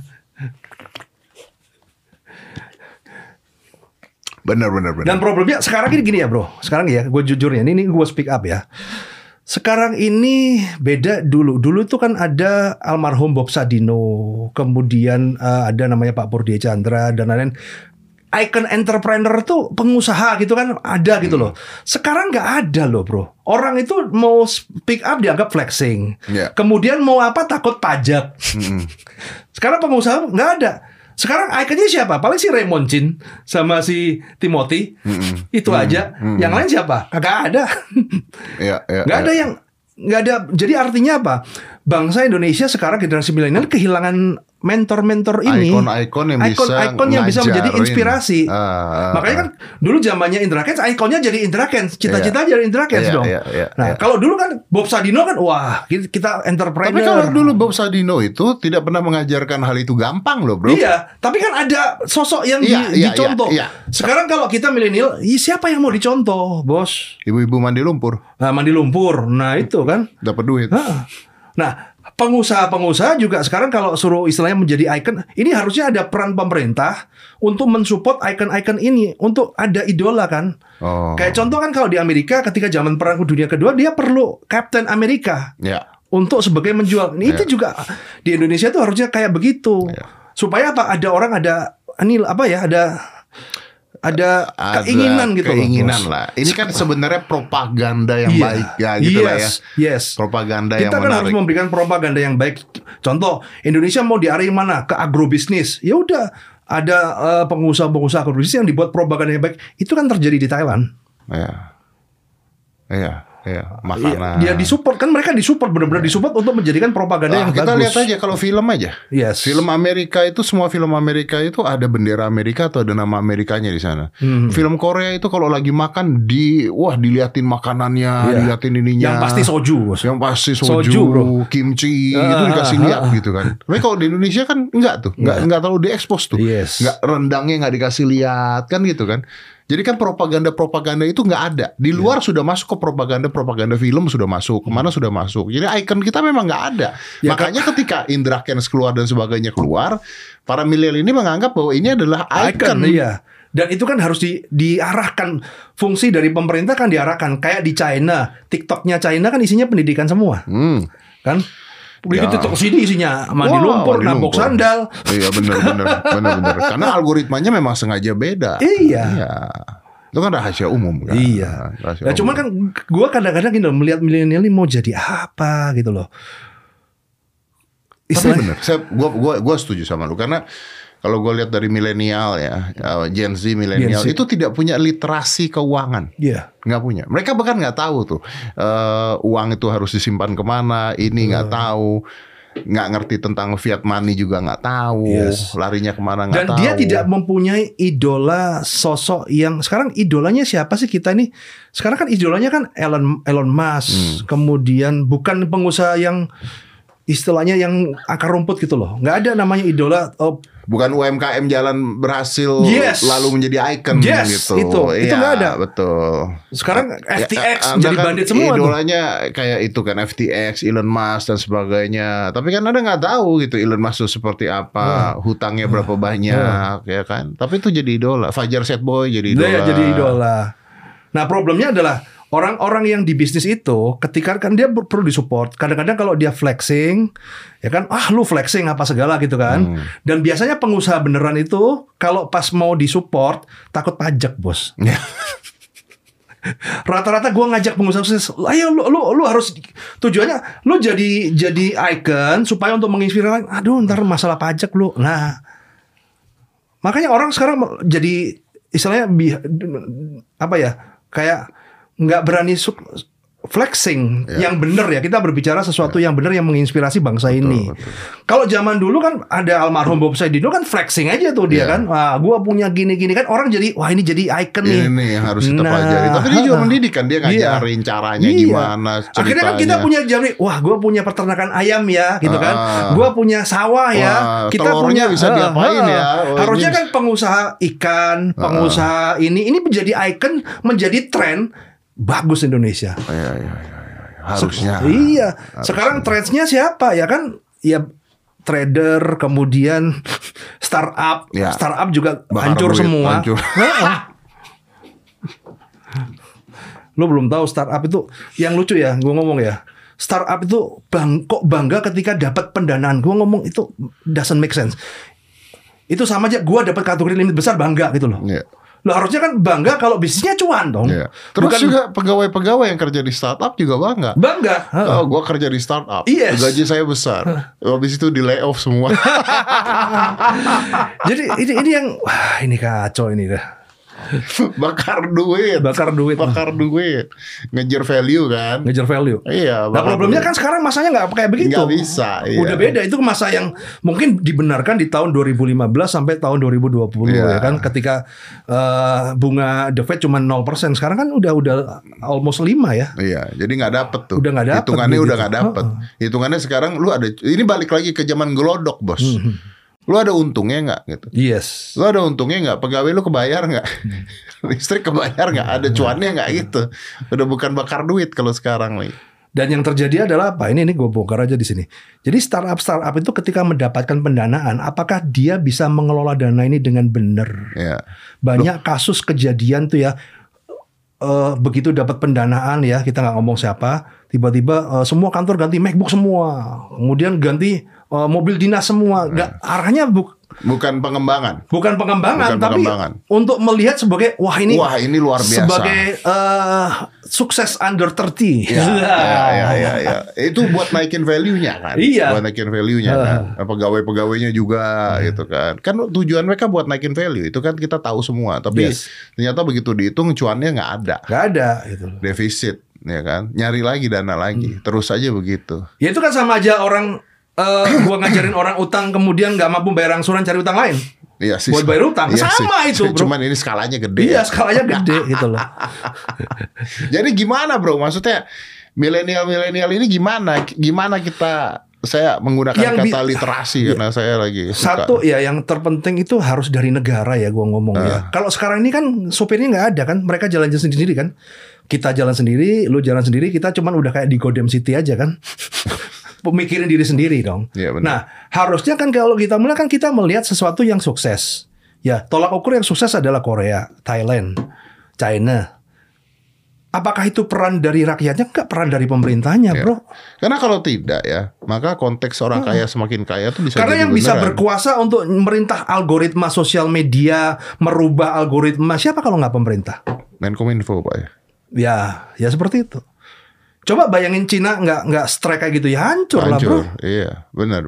Benar.
Dan problemnya sekarang ini gini ya, Bro. Sekarang ya, gue jujur ya, ini gue speak up ya. Sekarang ini beda dulu. Dulu itu kan ada almarhum Bob Sadino, kemudian ada namanya Pak Purdie Chandra dan lain-lain. Icon entrepreneur tuh pengusaha gitu kan, ada gitu loh. Sekarang nggak ada loh, Bro. Orang itu mau speak up dianggap flexing. Kemudian mau apa takut pajak. Sekarang pengusaha nggak ada. Sekarang ikonnya siapa? Paling si Raymond Chin sama si Timothy. Itu aja. Yang lain siapa? Kagak ada. Nggak ada yang nggak ada. Jadi artinya apa? Bangsa Indonesia sekarang generasi milenial kehilangan mentor-mentor ini,
ikon-ikon yang bisa
menjadi inspirasi. Makanya kan dulu zamannya Indra Kents, ikonnya jadi Indra Kents, cita-cita jadi Indra Kents dong. Nah, kalau dulu kan Bob Sadino kan, wah kita entrepreneur.
Tapi kalau dulu Bob Sadino itu tidak pernah mengajarkan hal itu gampang loh, Bro.
Iya, tapi kan ada sosok yang dicontoh. Sekarang kalau kita milenial, siapa yang mau dicontoh, Bos?
Ibu-ibu mandi lumpur.
Nah, mandi lumpur. Nah, itu kan
dapat duit.
Nah, pengusaha-pengusaha juga sekarang kalau suruh istilahnya menjadi icon, ini harusnya ada peran pemerintah untuk mensupport icon-icon ini, untuk ada idola kan. Kayak contoh kan kalau di Amerika ketika zaman Perang Dunia Kedua, dia perlu Captain America untuk sebagai menjual. Itu juga di Indonesia tuh harusnya kayak begitu. Supaya apa? Ada orang ada keinginan gitu loh.
Keinginan lah. Ini kan sebenarnya propaganda yang baik ya gitu lah ya. Propaganda
kita
yang
kan harus memberikan propaganda yang baik. Contoh, Indonesia mau diarahin mana? Ke agrobisnis. Ya udah, ada pengusaha-pengusaha agrobisnis yang dibuat propaganda yang baik. Itu kan terjadi di Thailand.
Makanan.
Dia disupport kan, mereka disupport benar-benar disupport untuk menjadikan propaganda yang
kita
bagus.
Lihat aja kalau film aja. Film Amerika itu, semua film Amerika itu ada bendera Amerika atau ada nama Amerikanya di sana. Film Korea itu kalau lagi makan diliatin makanannya, diliatin ininya.
Yang pasti soju.
Yang pasti soju, kimchi itu dikasih lihat gitu kan. Tapi kalau di Indonesia kan enggak tuh, enggak terlalu diekspos tuh. Enggak, rendangnya enggak dikasih lihat kan gitu kan. Jadi kan propaganda itu nggak ada. Di luar sudah masuk ke propaganda film sudah masuk, kemana sudah masuk. Jadi ikon kita memang nggak ada. Makanya ketika Indra Kents keluar dan sebagainya keluar, para milenial ini menganggap bahwa ini adalah ikon.
Dan itu kan harus diarahkan, fungsi dari pemerintah kan diarahkan. Kayak di China, TikToknya China kan isinya pendidikan semua, kan? Begitu TikTok sini isinya mandi lumpur, nabok sandal.
Iya benar. Karena algoritmanya memang sengaja beda.
Iya.
Itu kan rahasia umum kan.
Iya. Nah, cuman kan gue kadang-kadang gitu melihat milenial ini mau jadi apa gitu loh.
Tapi benar. Gue setuju sama lu karena kalau gue lihat dari milenial Gen Z milenial itu tidak punya literasi keuangan, nggak punya. Mereka bahkan nggak tahu tuh uang itu harus disimpan kemana, ini nggak tahu, nggak ngerti tentang fiat money juga nggak tahu, larinya kemana nggak tahu.
Dan dia tidak mempunyai idola sosok yang sekarang idolanya siapa sih kita ini? Sekarang kan idolanya kan Elon Musk, kemudian bukan pengusaha yang istilahnya yang akar rumput gitu loh. Nggak ada namanya idola.
Bukan UMKM jalan berhasil lalu menjadi ikon gitu.
Itu nggak ada.
Betul.
Sekarang FTX jadi bandit semua.
Idolanya kayak itu kan FTX, Elon Musk dan sebagainya. Tapi kan Anda nggak tahu gitu Elon Musk itu seperti apa, hutangnya berapa banyak, ya kan. Tapi itu jadi idola. Fajar Set Boy jadi idola.
Jadi idola. Nah problemnya adalah Orang-orang yang di bisnis itu ketika kan dia perlu disupport. Kadang-kadang kalau dia flexing, ya kan, lu flexing apa segala gitu kan. Dan biasanya pengusaha beneran itu kalau pas mau disupport takut pajak, bos. Rata-rata gue ngajak pengusaha sukses, ayo lu harus, tujuannya lu jadi icon supaya untuk menginspirasi. Aduh, ntar masalah pajak lu. Nah, makanya orang sekarang jadi istilahnya apa ya, kayak nggak berani flexing yang benar ya. Kita berbicara sesuatu yang benar yang menginspirasi bangsa ini. Kalau zaman dulu kan ada almarhum Bob Sadino kan flexing aja tuh dia kan. Wah, gua punya gini-gini kan, orang jadi wah ini jadi icon nih.
Ini yang harus kita pelajari. Tapi dia juga mendidik kan, dia ngajarin caranya gimana, ceritanya.
Akhirnya kan kita punya jam, wah gua punya peternakan ayam ya gitu kan. Gua punya sawah ya. Kita punya
bisa diapain ya.
Harusnya kan pengusaha ikan, pengusaha ini menjadi icon, menjadi tren. Bagus Indonesia.
Harusnya.
Iya. Sekarang trendsnya siapa ya kan? Ya trader, kemudian startup. Startup juga hancur semua. Lo belum tahu startup itu yang lucu ya, gue ngomong ya. Startup itu kok bangga ketika dapat pendanaan. Gue ngomong itu doesn't make sense. Itu sama aja gue dapat kategori limit besar bangga gitu loh. Lo harusnya kan bangga kalau bisnisnya cuan dong.
Terus juga pegawai-pegawai yang kerja di startup juga bangga. Oh, gue kerja di startup, gaji saya besar. Habis itu di layoff semua.
Jadi ini yang wah ini kacau ini dah.
Bakar duit, ngejar value kan, Iya.
Nah problemnya kan sekarang masanya nggak kayak begitu.
Nggak bisa.
Udah beda, itu masa yang mungkin dibenarkan di tahun 2015 sampai tahun 2020 ya kan, ketika bunga The Fed cuma 0%. Sekarang kan udah almost 5 ya.
Iya, jadi nggak dapet tuh.
Udah nggak dapet.
Hitungannya udah nggak dapet. Hitungannya sekarang lu ada. Ini balik lagi ke zaman gelodok, bos. Lu ada untungnya nggak gitu?
Yes.
Lu ada untungnya nggak? Pegawai lu kebayar nggak? Listrik kebayar nggak? Ada cuannya nggak gitu? Udah bukan bakar duit kalau sekarang nih.
Dan yang terjadi adalah apa? Ini gue bongkar aja di sini. Jadi startup itu ketika mendapatkan pendanaan, apakah dia bisa mengelola dana ini dengan benar? Banyak kasus kejadian tuh ya. Begitu dapat pendanaan ya, kita nggak ngomong siapa, tiba-tiba semua kantor ganti MacBook semua, kemudian ganti mobil dinas semua. Arahnya
bukan pengembangan,
tapi untuk melihat sebagai wah ini
luar biasa,
sebagai sukses under 30.
Ya. Itu buat naikin value-nya kan. Buat naikin value-nya kan. Pegawai-pegawainya juga gitu kan. Kan tujuan mereka buat naikin value. Itu kan kita tahu semua. Tapi ternyata begitu dihitung cuannya nggak ada.
Nggak ada gitu.
Defisit ya kan. Nyari lagi dana lagi. Terus aja begitu.
Ya itu kan sama aja orang gua ngajarin orang utang kemudian nggak mampu bayar angsuran cari utang lain.
Iya sih.
Buat bayar utang sama sih. Itu bro.
Cuman ini skalanya gede.
Iya skalanya gede gitu loh.
Jadi gimana bro? Maksudnya milenial ini gimana kita, saya menggunakan kata literasi karena saya lagi suka.
Satu ya yang terpenting itu harus dari negara ya gua ngomong ya. Kalau sekarang ini kan sopirnya nggak ada kan, mereka jalan sendiri kan. Kita jalan sendiri, lu jalan sendiri, kita cuman udah kayak di Gotham City aja kan. Pemikirin diri sendiri dong. Nah, harusnya kan kalau kita mulai kan kita melihat sesuatu yang sukses. Ya, tolak ukur yang sukses adalah Korea, Thailand, China. Apakah itu peran dari rakyatnya? Enggak, peran dari pemerintahnya, bro.
Karena kalau tidak ya, maka konteks orang kaya semakin kaya itu bisa
karena
jadi
yang bisa berkuasa untuk merintah algoritma sosial media, merubah algoritma, siapa kalau nggak pemerintah?
Menkominfo, Pak ya.
Ya seperti itu. Coba bayangin Cina nggak strike kayak gitu ya hancur lah bro.
Iya benar.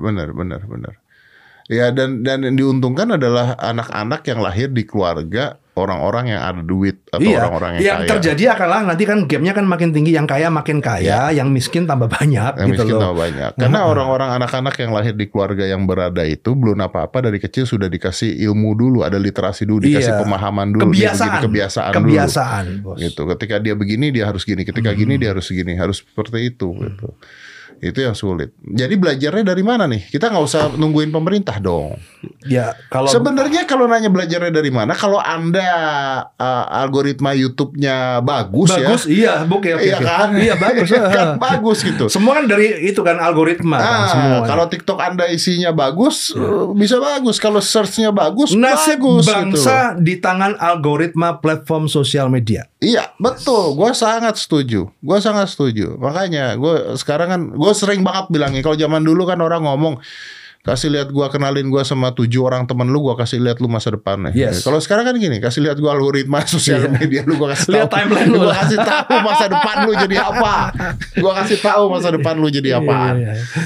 Ya dan yang diuntungkan adalah anak-anak yang lahir di keluarga orang-orang yang ada duit atau orang-orang yang kaya. Yang
terjadi adalah nanti kan gapnya kan makin tinggi, yang kaya makin kaya, yang miskin tambah banyak.
Yang miskin tambah banyak. Karena orang-orang anak-anak yang lahir di keluarga yang berada itu belum apa-apa dari kecil sudah dikasih ilmu dulu, ada literasi dulu, dikasih pemahaman dulu, kebiasaan
bos.
Gitu. Ketika dia begini dia harus gini, ketika gini dia harus segini, harus seperti itu. Gitu. Itu yang sulit. Jadi belajarnya dari mana nih? Kita nggak usah nungguin pemerintah dong.
Ya, kalau
sebenarnya kalau nanya belajarnya dari mana, kalau Anda algoritma YouTube-nya bagus ya.
Bagus, iya, oke.
Iya kan?
Iya, bagus.
Kan bagus gitu.
Semua kan dari itu kan algoritma kan, semua.
Kalau TikTok Anda isinya bagus, bisa bagus. Kalau search-nya bagus,
nasib
bagus
bangsa
gitu.
di tangan algoritma platform sosial media.
Iya, betul. Gue sangat setuju. Makanya gue sekarang kan, gue sering banget bilangnya, kalau zaman dulu kan orang ngomong, kasih lihat gue, kenalin gue sama 7 orang temen lu, gue kasih lihat lu masa depannya.
Yes.
Kalau sekarang kan gini, kasih lihat gue algoritma sosial media lu, gue kasih
lihat
tahu
timeline lu,
gue kasih tahu masa depan lu jadi apa. Gue kasih tahu masa depan lu jadi apaan.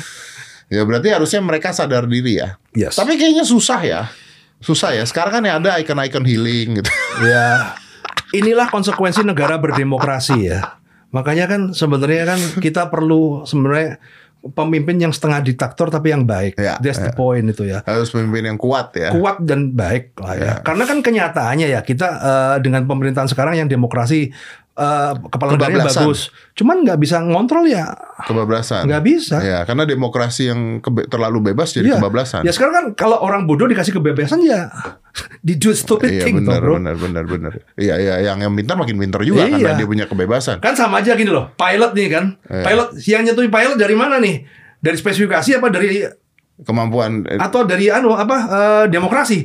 Ya berarti harusnya mereka sadar diri ya.
Yes.
Tapi kayaknya susah ya. Sekarang kan ya ada icon-icon healing gitu.
Ya, inilah konsekuensi negara berdemokrasi ya. Makanya kan sebenarnya kan kita perlu sebenarnya pemimpin yang setengah diktator tapi yang baik.
Ya,
That's the point itu ya.
Harus pemimpin yang kuat ya.
Kuat dan baik lah ya.
Ya.
Karena kan kenyataannya ya kita dengan pemerintahan sekarang yang demokrasi kepala negaranya bagus, cuman nggak bisa ngontrol ya.
Kebablasan.
Nggak bisa.
Ya, karena demokrasi yang terlalu bebas jadi kebablasan.
Ya sekarang kan kalau orang bodoh dikasih kebebasan ya di do stupid thing,
benar,
bro.
Benar. Iya, yang pintar makin pintar juga karena dia punya kebebasan.
Kan sama aja gini loh, pilot nih kan. Pilot yang nyentuhin pilot dari mana nih? Dari spesifikasi apa dari
kemampuan
atau dari demokrasi?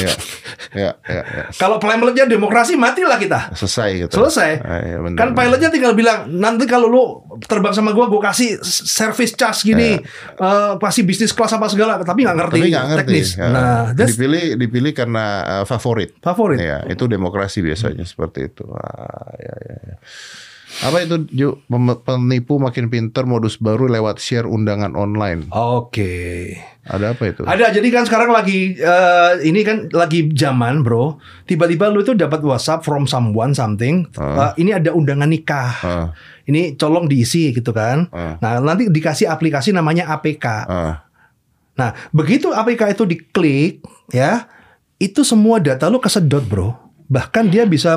Iya.
Kalau pilotnya demokrasi matilah kita.
Selesai gitu.
Selesai.
Benar,
kan pilotnya tinggal bilang nanti kalau lu terbang sama gua kasih service charge gini, kasih bisnis kelas apa segala, tapi nggak ngerti teknis.
Ya.
Nah,
dipilih karena favorit. Ya, itu demokrasi biasanya seperti itu. Ya. Apa itu, Ju? Penipu makin pintar, modus baru lewat share undangan online.
Oke.
Ada apa itu?
Ada, jadi kan sekarang lagi ini kan lagi zaman, bro. Tiba-tiba lu itu dapat WhatsApp from someone something. Ini ada undangan nikah. Ini colong diisi gitu kan. Nah, nanti dikasih aplikasi namanya APK. Nah, begitu APK itu diklik, ya, itu semua data lu kesedot, bro. Bahkan dia bisa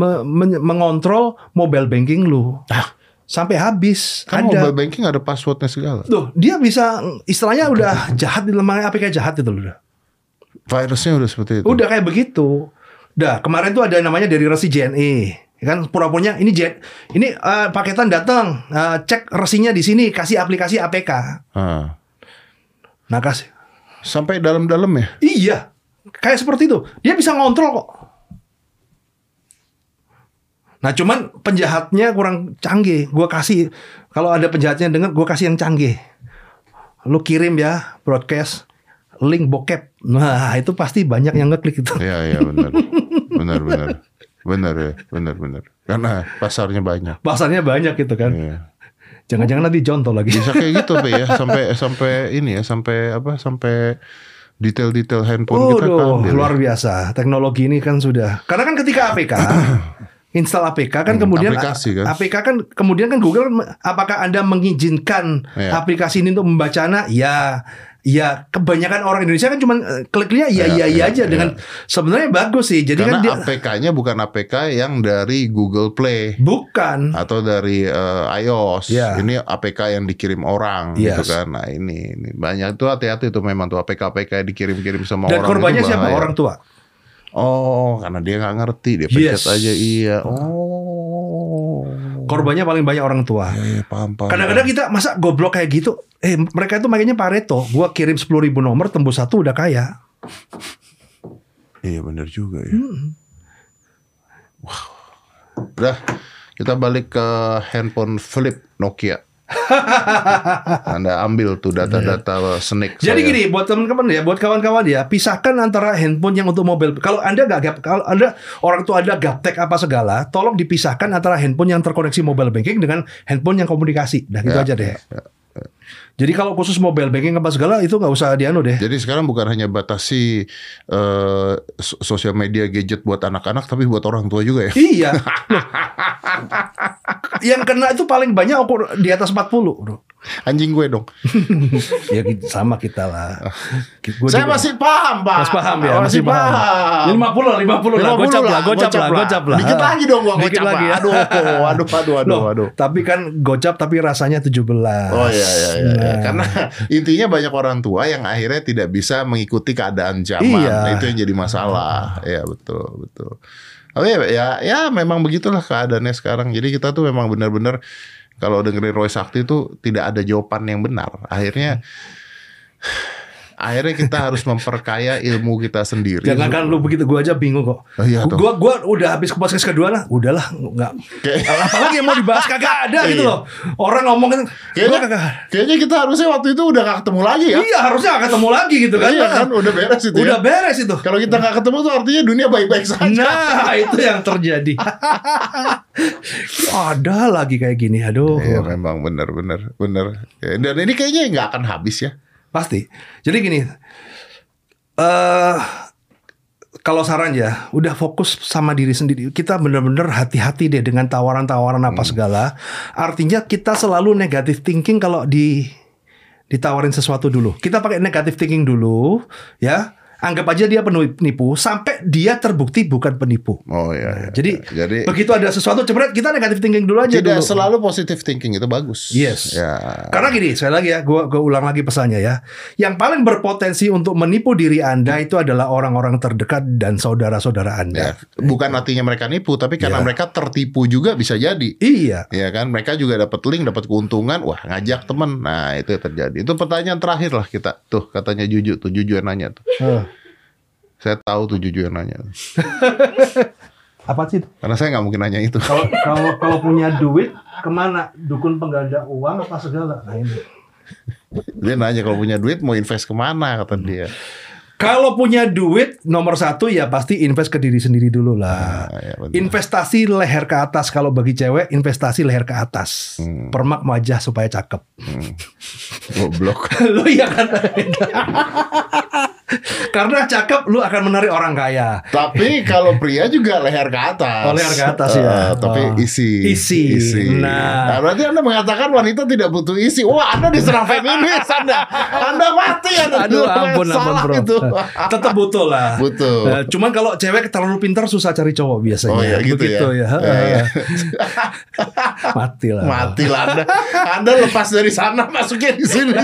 mengontrol mobile banking lu sampai habis.
Kan mobile banking ada passwordnya segala.
Tuh, dia bisa istilahnya udah jahat, di lemahnya APK jahat itu loh.
Virusnya udah seperti itu.
Udah kayak begitu. Kemarin tuh ada namanya dari resi JNE. Kan pura-puranya ini paketan datang, cek resinya di sini, kasih aplikasi APK. Nah, kasih.
Sampai dalam-dalam ya?
Iya. Kayak seperti itu. Dia bisa ngontrol kok. Nah, cuman penjahatnya kurang canggih. Gue kasih, kalau ada penjahatnya denger, gue kasih yang canggih. Lu kirim ya broadcast link bokep. Nah, itu pasti banyak yang ngeklik itu.
Iya, benar. Karena pasarnya banyak.
Pasarnya banyak gitu kan.
Iya.
Jangan-jangan nanti jonto lagi.
Bisa kayak gitu, Pe, ya. Sampai detail-detail handphone kita kan.
Luar biasa. Teknologi ini kan sudah. Karena kan ketika APK install APK kan kemudian aplikasi, kan? APK kan kemudian kan Google, apakah Anda mengizinkan aplikasi ini untuk membacanya? Ya, kebanyakan orang Indonesia kan cuma kliknya iya aja dengan sebenarnya bagus sih. Jadi
karena
kan
APK-nya bukan APK yang dari Google Play.
Bukan.
Atau dari iOS. Ini APK yang dikirim orang gitu kan. Nah, ini banyak tuh, hati-hati tuh memang tuh APK yang dikirim-kirim sama
dan orang. Dan korbannya siapa? Orang tua.
Oh, karena dia nggak ngerti, dia pencet aja iya.
Korbannya paling banyak orang tua.
Paham.
Kadang-kadang kita masa goblok kayak gitu. Mereka itu makanya Pareto. Gua kirim 10.000 nomor, tembus 1 udah kaya.
Iya, benar juga ya. Wow. Udah, kita balik ke handphone flip Nokia. Anda ambil tuh data-data snake.
Jadi gini, buat teman-teman ya, buat kawan-kawan ya, pisahkan antara handphone yang untuk mobile. Kalau Anda orang tua Anda gaptek apa segala, tolong dipisahkan antara handphone yang terkoneksi mobile banking dengan handphone yang komunikasi. Nah, gitu aja deh. Jadi kalau khusus mobile banking apa segala itu nggak usah dianu deh.
Jadi sekarang bukan hanya batasi sosial media gadget buat anak-anak, tapi buat orang tua juga ya.
Iya. Yang kena itu paling banyak di atas 40, bro.
Anjing gue dong.
Ya sama kita lah.
Saya masih paham, Pak.
Masih paham ya, masih paham. 50 lah, gocap lah.
Dikit lagi dong gua
gocap
lagi. Aduh.
Tapi kan gocap tapi rasanya 17.
Oh iya. Karena intinya banyak orang tua yang akhirnya tidak bisa mengikuti keadaan zaman. Iya. Itu yang jadi masalah. Ya betul. Tapi ya memang begitulah keadaannya sekarang. Jadi kita tuh memang benar-benar kalau dengerin Roy Sakti itu tidak ada jawaban yang benar. Akhirnya kita harus memperkaya ilmu kita sendiri.
Jangan kan lu begitu, gue aja bingung kok.
Oh, iya,
gue udah habis ke podcast kedua lah, udahlah nggak. Apalagi yang mau dibahas kagak ada gitu loh. Orang ngomong kan,
kayaknya kita harusnya waktu itu udah gak ketemu lagi ya.
Iya harusnya gak ketemu lagi gitu kan.
Iya kan udah beres itu.
Udah beres itu.
Kalau kita gak ketemu tuh artinya dunia baik-baik saja.
Nah itu yang terjadi. Ada lagi kayak gini, aduh.
Iya memang benar. Dan ini kayaknya nggak akan habis ya.
Pasti. Jadi gini, kalau saran ya, udah fokus sama diri sendiri. Kita benar-benar hati-hati deh dengan tawaran-tawaran apa segala. Artinya kita selalu negative thinking kalau ditawarin sesuatu dulu. Kita pakai negative thinking dulu, ya. Anggap aja dia penipu sampai dia terbukti bukan penipu.
Oh iya.
Jadi begitu ada sesuatu cepet kita negatif thinking dulu aja.
Tidak selalu positive thinking itu bagus.
Yes.
Ya.
Karena gini, sekali lagi ya, gue ulang lagi pesannya ya. Yang paling berpotensi untuk menipu diri Anda itu adalah orang-orang terdekat dan saudara-saudara Anda.
Ya. Bukan artinya mereka nipu, tapi karena mereka tertipu juga bisa jadi.
Iya.
Iya kan, mereka juga dapat link, dapat keuntungan, wah ngajak temen. Nah itu yang terjadi. Itu pertanyaan terakhir lah kita. Tuh katanya Juju yang nanya tuh. Saya tahu tuh Juju yang nanya.
Apa sih?
Karena saya nggak mungkin nanya itu.
Kalau punya duit kemana? Dukun pengganda uang apa segala? Nah ini.
Dia nanya kalau punya duit mau invest kemana kata dia.
Kalau punya duit nomor satu ya pasti invest ke diri sendiri dulu lah. Ya, investasi leher ke atas. Kalau bagi cewek investasi leher ke atas. Permak wajah supaya cakep.
Goblok.
Lu ya kan. Karena cakep lu akan menarik orang kaya.
Tapi kalau pria juga leher ke atas.
Oh, leher ke atas ya.
Tapi isi. Nah, berarti Anda mengatakan wanita tidak butuh isi. Wah, Anda diserang feminis Anda. Anda mati Anda.
Aduh, ampun bro.
Itu.
Tetap butuh lah.
Butuh.
Nah, cuman kalau cewek terlalu pintar susah cari cowok biasanya.
Oh ya gitu
begitu ya. Mati lah
Anda lepas dari sana masuknya di sini.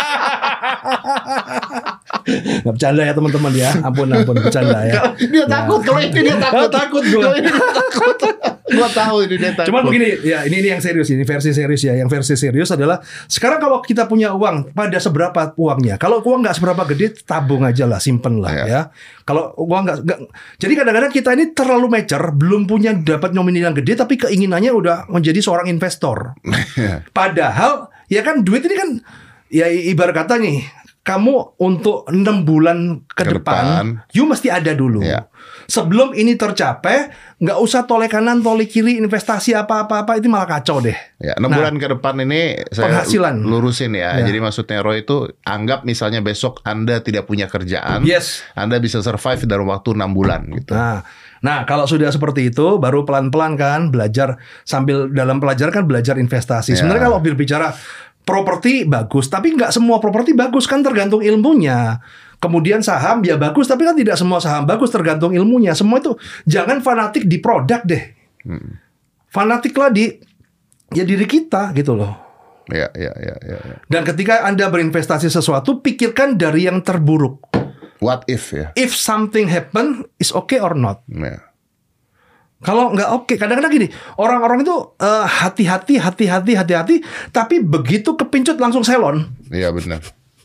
Nggak bercanda ya teman-teman ya. Ampun bercanda ya.
Dia takut kalau ini dia takut.
Takut gue.
Gua tahu ini dia takut.
Cuman begini ya, ini yang serius, ini versi serius ya. Yang versi serius adalah sekarang kalau kita punya uang, pada seberapa uangnya? Kalau uang nggak seberapa gede, tabung aja lah, simpen lah ya. Kalau uang nggak, jadi kadang-kadang kita ini terlalu mature, belum punya dapat nominal yang gede, tapi keinginannya udah menjadi seorang investor. Padahal ya kan duit ini kan ya ibarat kata nih, kamu untuk 6 bulan ke depan, you mesti ada dulu. Sebelum ini tercapai, nggak usah toleh kanan, toleh kiri, investasi apa-apa, itu malah kacau deh.
Ya, 6 bulan ke depan ini saya
penghasilan.
Lurusin ya. Jadi maksudnya Roy itu anggap misalnya besok Anda tidak punya kerjaan, Anda bisa survive dalam waktu 6 bulan gitu.
Nah, kalau sudah seperti itu, baru pelan-pelan kan belajar, sambil dalam pelajaran kan belajar investasi. Sebenarnya kalau berbicara properti bagus, tapi nggak semua properti bagus kan, tergantung ilmunya. Kemudian saham ya bagus, tapi kan tidak semua saham bagus, tergantung ilmunya. Semua itu jangan fanatik di produk deh. Fanatiklah di diri kita gitu loh.
Ya.
Dan ketika Anda berinvestasi sesuatu, pikirkan dari yang terburuk.
What if ya?
If something happen, is okay or not?
Ya.
Kalau nggak oke, kadang-kadang gini, orang-orang itu hati-hati, tapi begitu kepincut langsung selon.
Iya benar.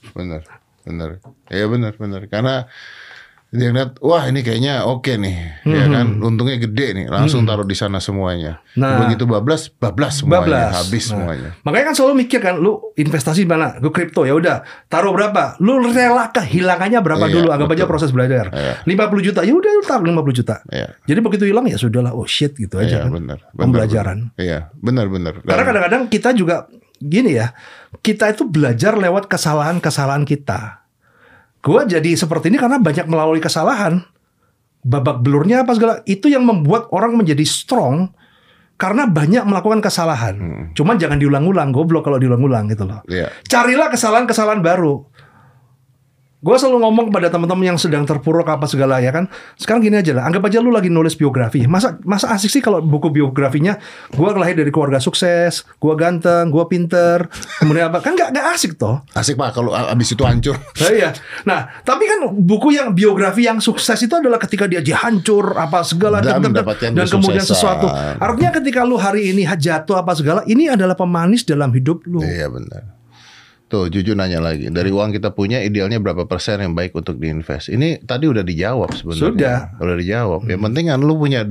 Iya benar. Karena dia lihat, wah ini kayaknya oke nih, ya kan, untungnya gede nih, langsung taruh di sana semuanya. Nah, begitu bablas semuanya, habis semuanya.
Makanya kan selalu mikir kan, lu investasi mana? Gue kripto, ya udah, taruh berapa? Lu rela kehilangannya berapa dulu? Anggap aja proses belajar. 50 juta, ya udah lu taruh 50 juta. Jadi begitu hilang ya sudahlah, oh shit gitu aja kan.
Bener,
pembelajaran.
Iya, benar.
Karena kadang-kadang kita juga gini ya, kita itu belajar lewat kesalahan-kesalahan kita. Gue jadi seperti ini karena banyak melalui kesalahan. Babak belurnya apa segala. Itu yang membuat orang menjadi strong. karena banyak melakukan kesalahan. Cuman jangan diulang-ulang, goblok kalau diulang-ulang gitu loh. Carilah kesalahan-kesalahan baru. Gue selalu ngomong kepada teman-teman yang sedang terpuruk apa segala ya kan. Sekarang gini aja lah, anggap aja lu lagi nulis biografi. Masa asik sih kalau buku biografinya gue lahir dari keluarga sukses, gue ganteng, gue pinter, kemudian apa? Kan nggak asik toh.
Asik Pak kalau abis itu hancur.
Iya. Nah, tapi kan buku yang biografi yang sukses itu adalah ketika dia hancur apa segala dan kemudian sesuatu. Artinya ketika lu hari ini jatuh apa segala, ini adalah pemanis dalam hidup lu.
Iya benar. Tuh, Juju nanya lagi. Dari uang kita punya, idealnya berapa persen yang baik untuk diinvest? Ini tadi udah dijawab sebenarnya. Udah dijawab. Yang penting kan lu punya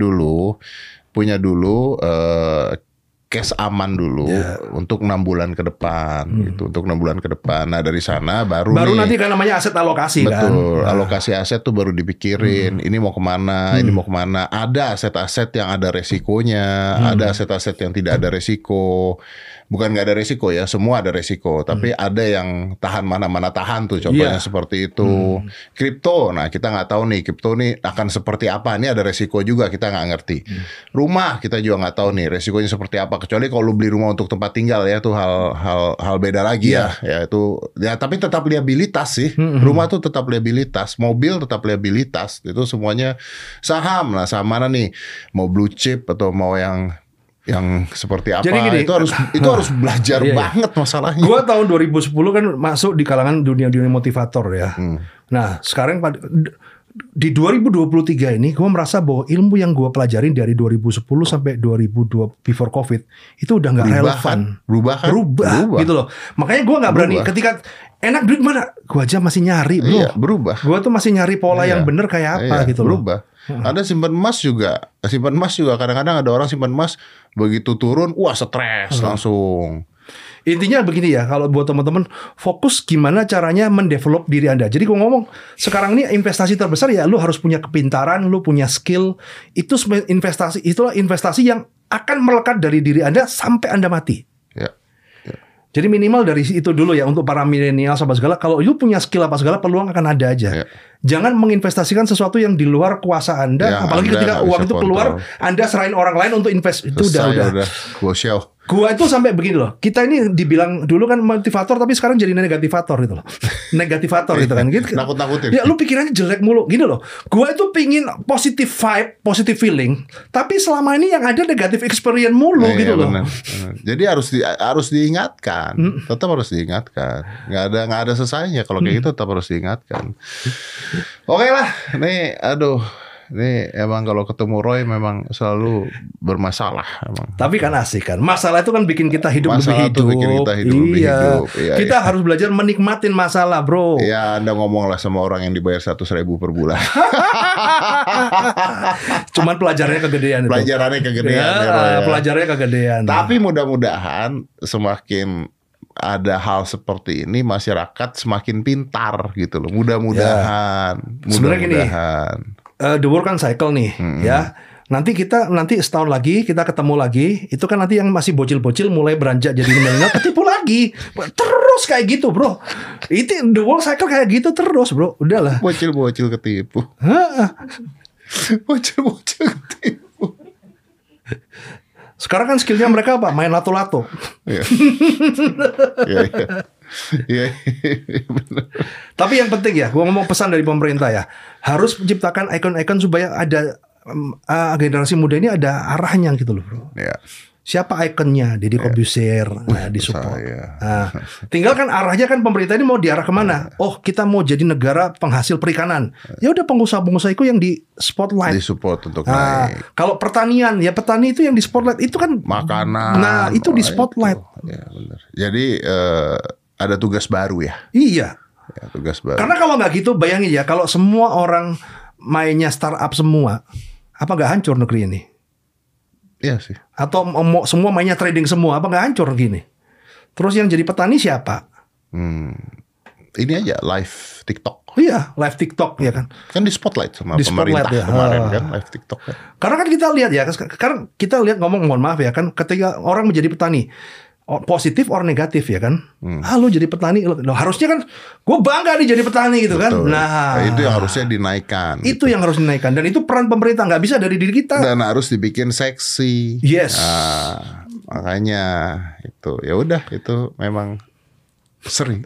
dulu cash aman dulu untuk 6 bulan ke depan gitu. Untuk 6 bulan ke depan. Nah, dari sana baru
nanti kan namanya aset alokasi.
Betul, kan? Alokasi aset tuh baru dipikirin. Ini mau kemana, ini mau kemana. Ada aset-aset yang ada resikonya, ada aset-aset yang tidak ada resiko. Bukan nggak ada resiko ya, semua ada resiko. Tapi ada yang tahan mana-mana tahan tuh, contohnya seperti itu. Kripto, nah kita nggak tahu nih kripto nih akan seperti apa. Ini ada resiko juga, kita nggak ngerti. Rumah kita juga nggak tahu nih resikonya seperti apa. Kecuali kalau lu beli rumah untuk tempat tinggal ya, itu hal beda lagi ya. Ya itu ya, tapi tetap liabilitas sih. Rumah tuh tetap liabilitas, mobil tetap liabilitas. Itu semuanya saham. Nah, saham mana nih? Mau blue chip atau mau yang seperti apa? Jadi gini, itu harus belajar banget masalahnya.
Gua tahun 2010 kan masuk di kalangan dunia motivator ya. Nah, sekarang di 2023 ini gue merasa bahwa ilmu yang gue pelajarin dari 2010 sampai 2002 before COVID itu udah nggak relevan.
Berubah
gitu loh. Makanya gue nggak berani ketika enak duit mana, gue aja masih nyari bro.
Iya, berubah.
Gue tuh masih nyari pola yang bener kayak apa gitu loh.
Berubah. Ada simpan emas juga kadang-kadang ada orang simpan emas begitu turun, wah stres langsung.
Intinya begini ya, kalau buat teman-teman fokus gimana caranya mendevelop diri Anda. Jadi gue ngomong sekarang ini investasi terbesar ya, lu harus punya kepintaran, lu punya skill. Itulah investasi yang akan melekat dari diri Anda sampai Anda mati. Jadi minimal dari itu dulu ya untuk para milenial sama segala. Kalau lu punya skill apa segala, peluang akan ada aja. Jangan menginvestasikan sesuatu yang di luar kuasa Anda, apalagi ketika uang itu keluar, Anda serahin orang lain untuk invest. Itu udah. Gua itu sampai begini loh. Kita ini dibilang dulu kan motivator, tapi sekarang jadi negativator gitu loh. Negativator gitu kan. Gitu.
Nakut-nakutin.
Ya lu pikirannya jelek mulu gini loh. Gua itu pingin positive vibe, positive feeling, tapi selama ini yang ada negative experience mulu gitu loh.
Bener. Jadi harus diingatkan. Tetap harus diingatkan. Nggak ada selesainya kalau kayak gitu, tetap harus diingatkan. Oke lah. Nih ini emang kalau ketemu Roy memang selalu bermasalah emang.
Tapi kan asik kan. Masalah itu kan bikin kita hidup lebih hidup.
Iya.
Kita harus belajar menikmatin masalah, bro.
Ya, Anda ngomong lah sama orang yang dibayar 100.000 per bulan.
Cuman pelajarannya kegedean itu. Pelajarannya kegedean.
Tapi mudah-mudahan semakin ada hal seperti ini, masyarakat semakin pintar gitu loh. Mudah-mudahan.
Sebenarnya gini, the world kan cycle nih, ya. Nanti setahun lagi kita ketemu lagi, itu kan nanti yang masih bocil-bocil mulai beranjak jadi milenial ketipu lagi. Terus kayak gitu, bro. Itu the world cycle kayak gitu terus, bro. Udahlah.
Bocil-bocil ketipu. Bocil-bocil ketipu.
Sekarang kan skillnya mereka apa? Main lato-lato.
Iya.
Tapi yang penting ya, gue ngomong pesan dari pemerintah ya, harus menciptakan ikon-ikon supaya ada generasi muda ini ada arahnya gitu loh, bro.
Iya.
Siapa ikonnya? Deddy Corbuzier, disupport. Tinggal kan arahnya kan pemerintah ini mau diarah kemana? Oh, kita mau jadi negara penghasil perikanan. Ya udah pengusaha-pengusaha itu yang di spotlight.
Disupport untuk naik.
Kalau pertanian, ya petani itu yang di spotlight. Itu kan
makanan.
Nah, itu di spotlight.
Ya, benar. Jadi ada tugas baru ya.
Iya.
Ya, tugas baru.
Karena kalau nggak gitu, bayangin ya, kalau semua orang mainnya startup semua, apa nggak hancur negeri ini?
Iya sih.
Atau semua mainnya trading semua, apa nggak hancur gini? Terus yang jadi petani siapa?
Ini aja live TikTok.
Iya, live TikTok ya kan.
Kan di spotlight sama
di
pemerintah
spotlight,
kemarin kan live TikTok kan.
Karena kan kita lihat ya, sekarang kita lihat mohon maaf ya kan, ketika orang menjadi petani, positif or negatif ya kan. Lu jadi petani, harusnya kan gue bangga nih jadi petani gitu.
Betul.
Kan. Nah,
itu yang harusnya dinaikkan.
Itu yang harus dinaikkan, dan itu peran pemerintah, nggak bisa dari diri kita.
Dan harus dibikin seksi.
Yes.
Nah, makanya itu ya udah, itu memang sering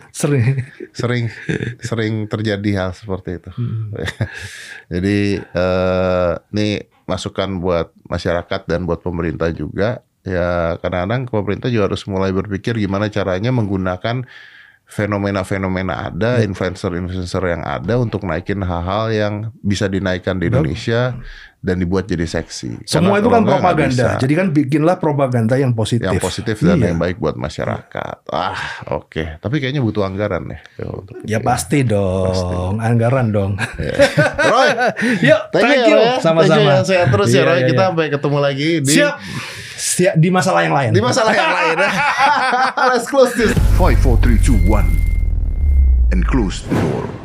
terjadi hal seperti itu. Jadi ini masukan buat masyarakat dan buat pemerintah juga. Ya kadang-kadang pemerintah juga harus mulai berpikir gimana caranya menggunakan fenomena-fenomena ada, influencer-influencer yang ada untuk naikin hal-hal yang bisa dinaikkan di Indonesia dan dibuat jadi seksi.
Semua itu kan propaganda. Jadi kan bikinlah propaganda yang positif.
Yang positif dan yang baik buat masyarakat. Oke. Tapi kayaknya butuh anggaran ya.
Ya pasti dong. Pasti. Anggaran dong.
Roy,
yuk, thank you. Sama-sama.
Saya terus ya Roy. Kita sampai ketemu lagi di...
Siap, di masalah yang lain.
Let's close this.
5, 4, 3, 2, 1 and close the door.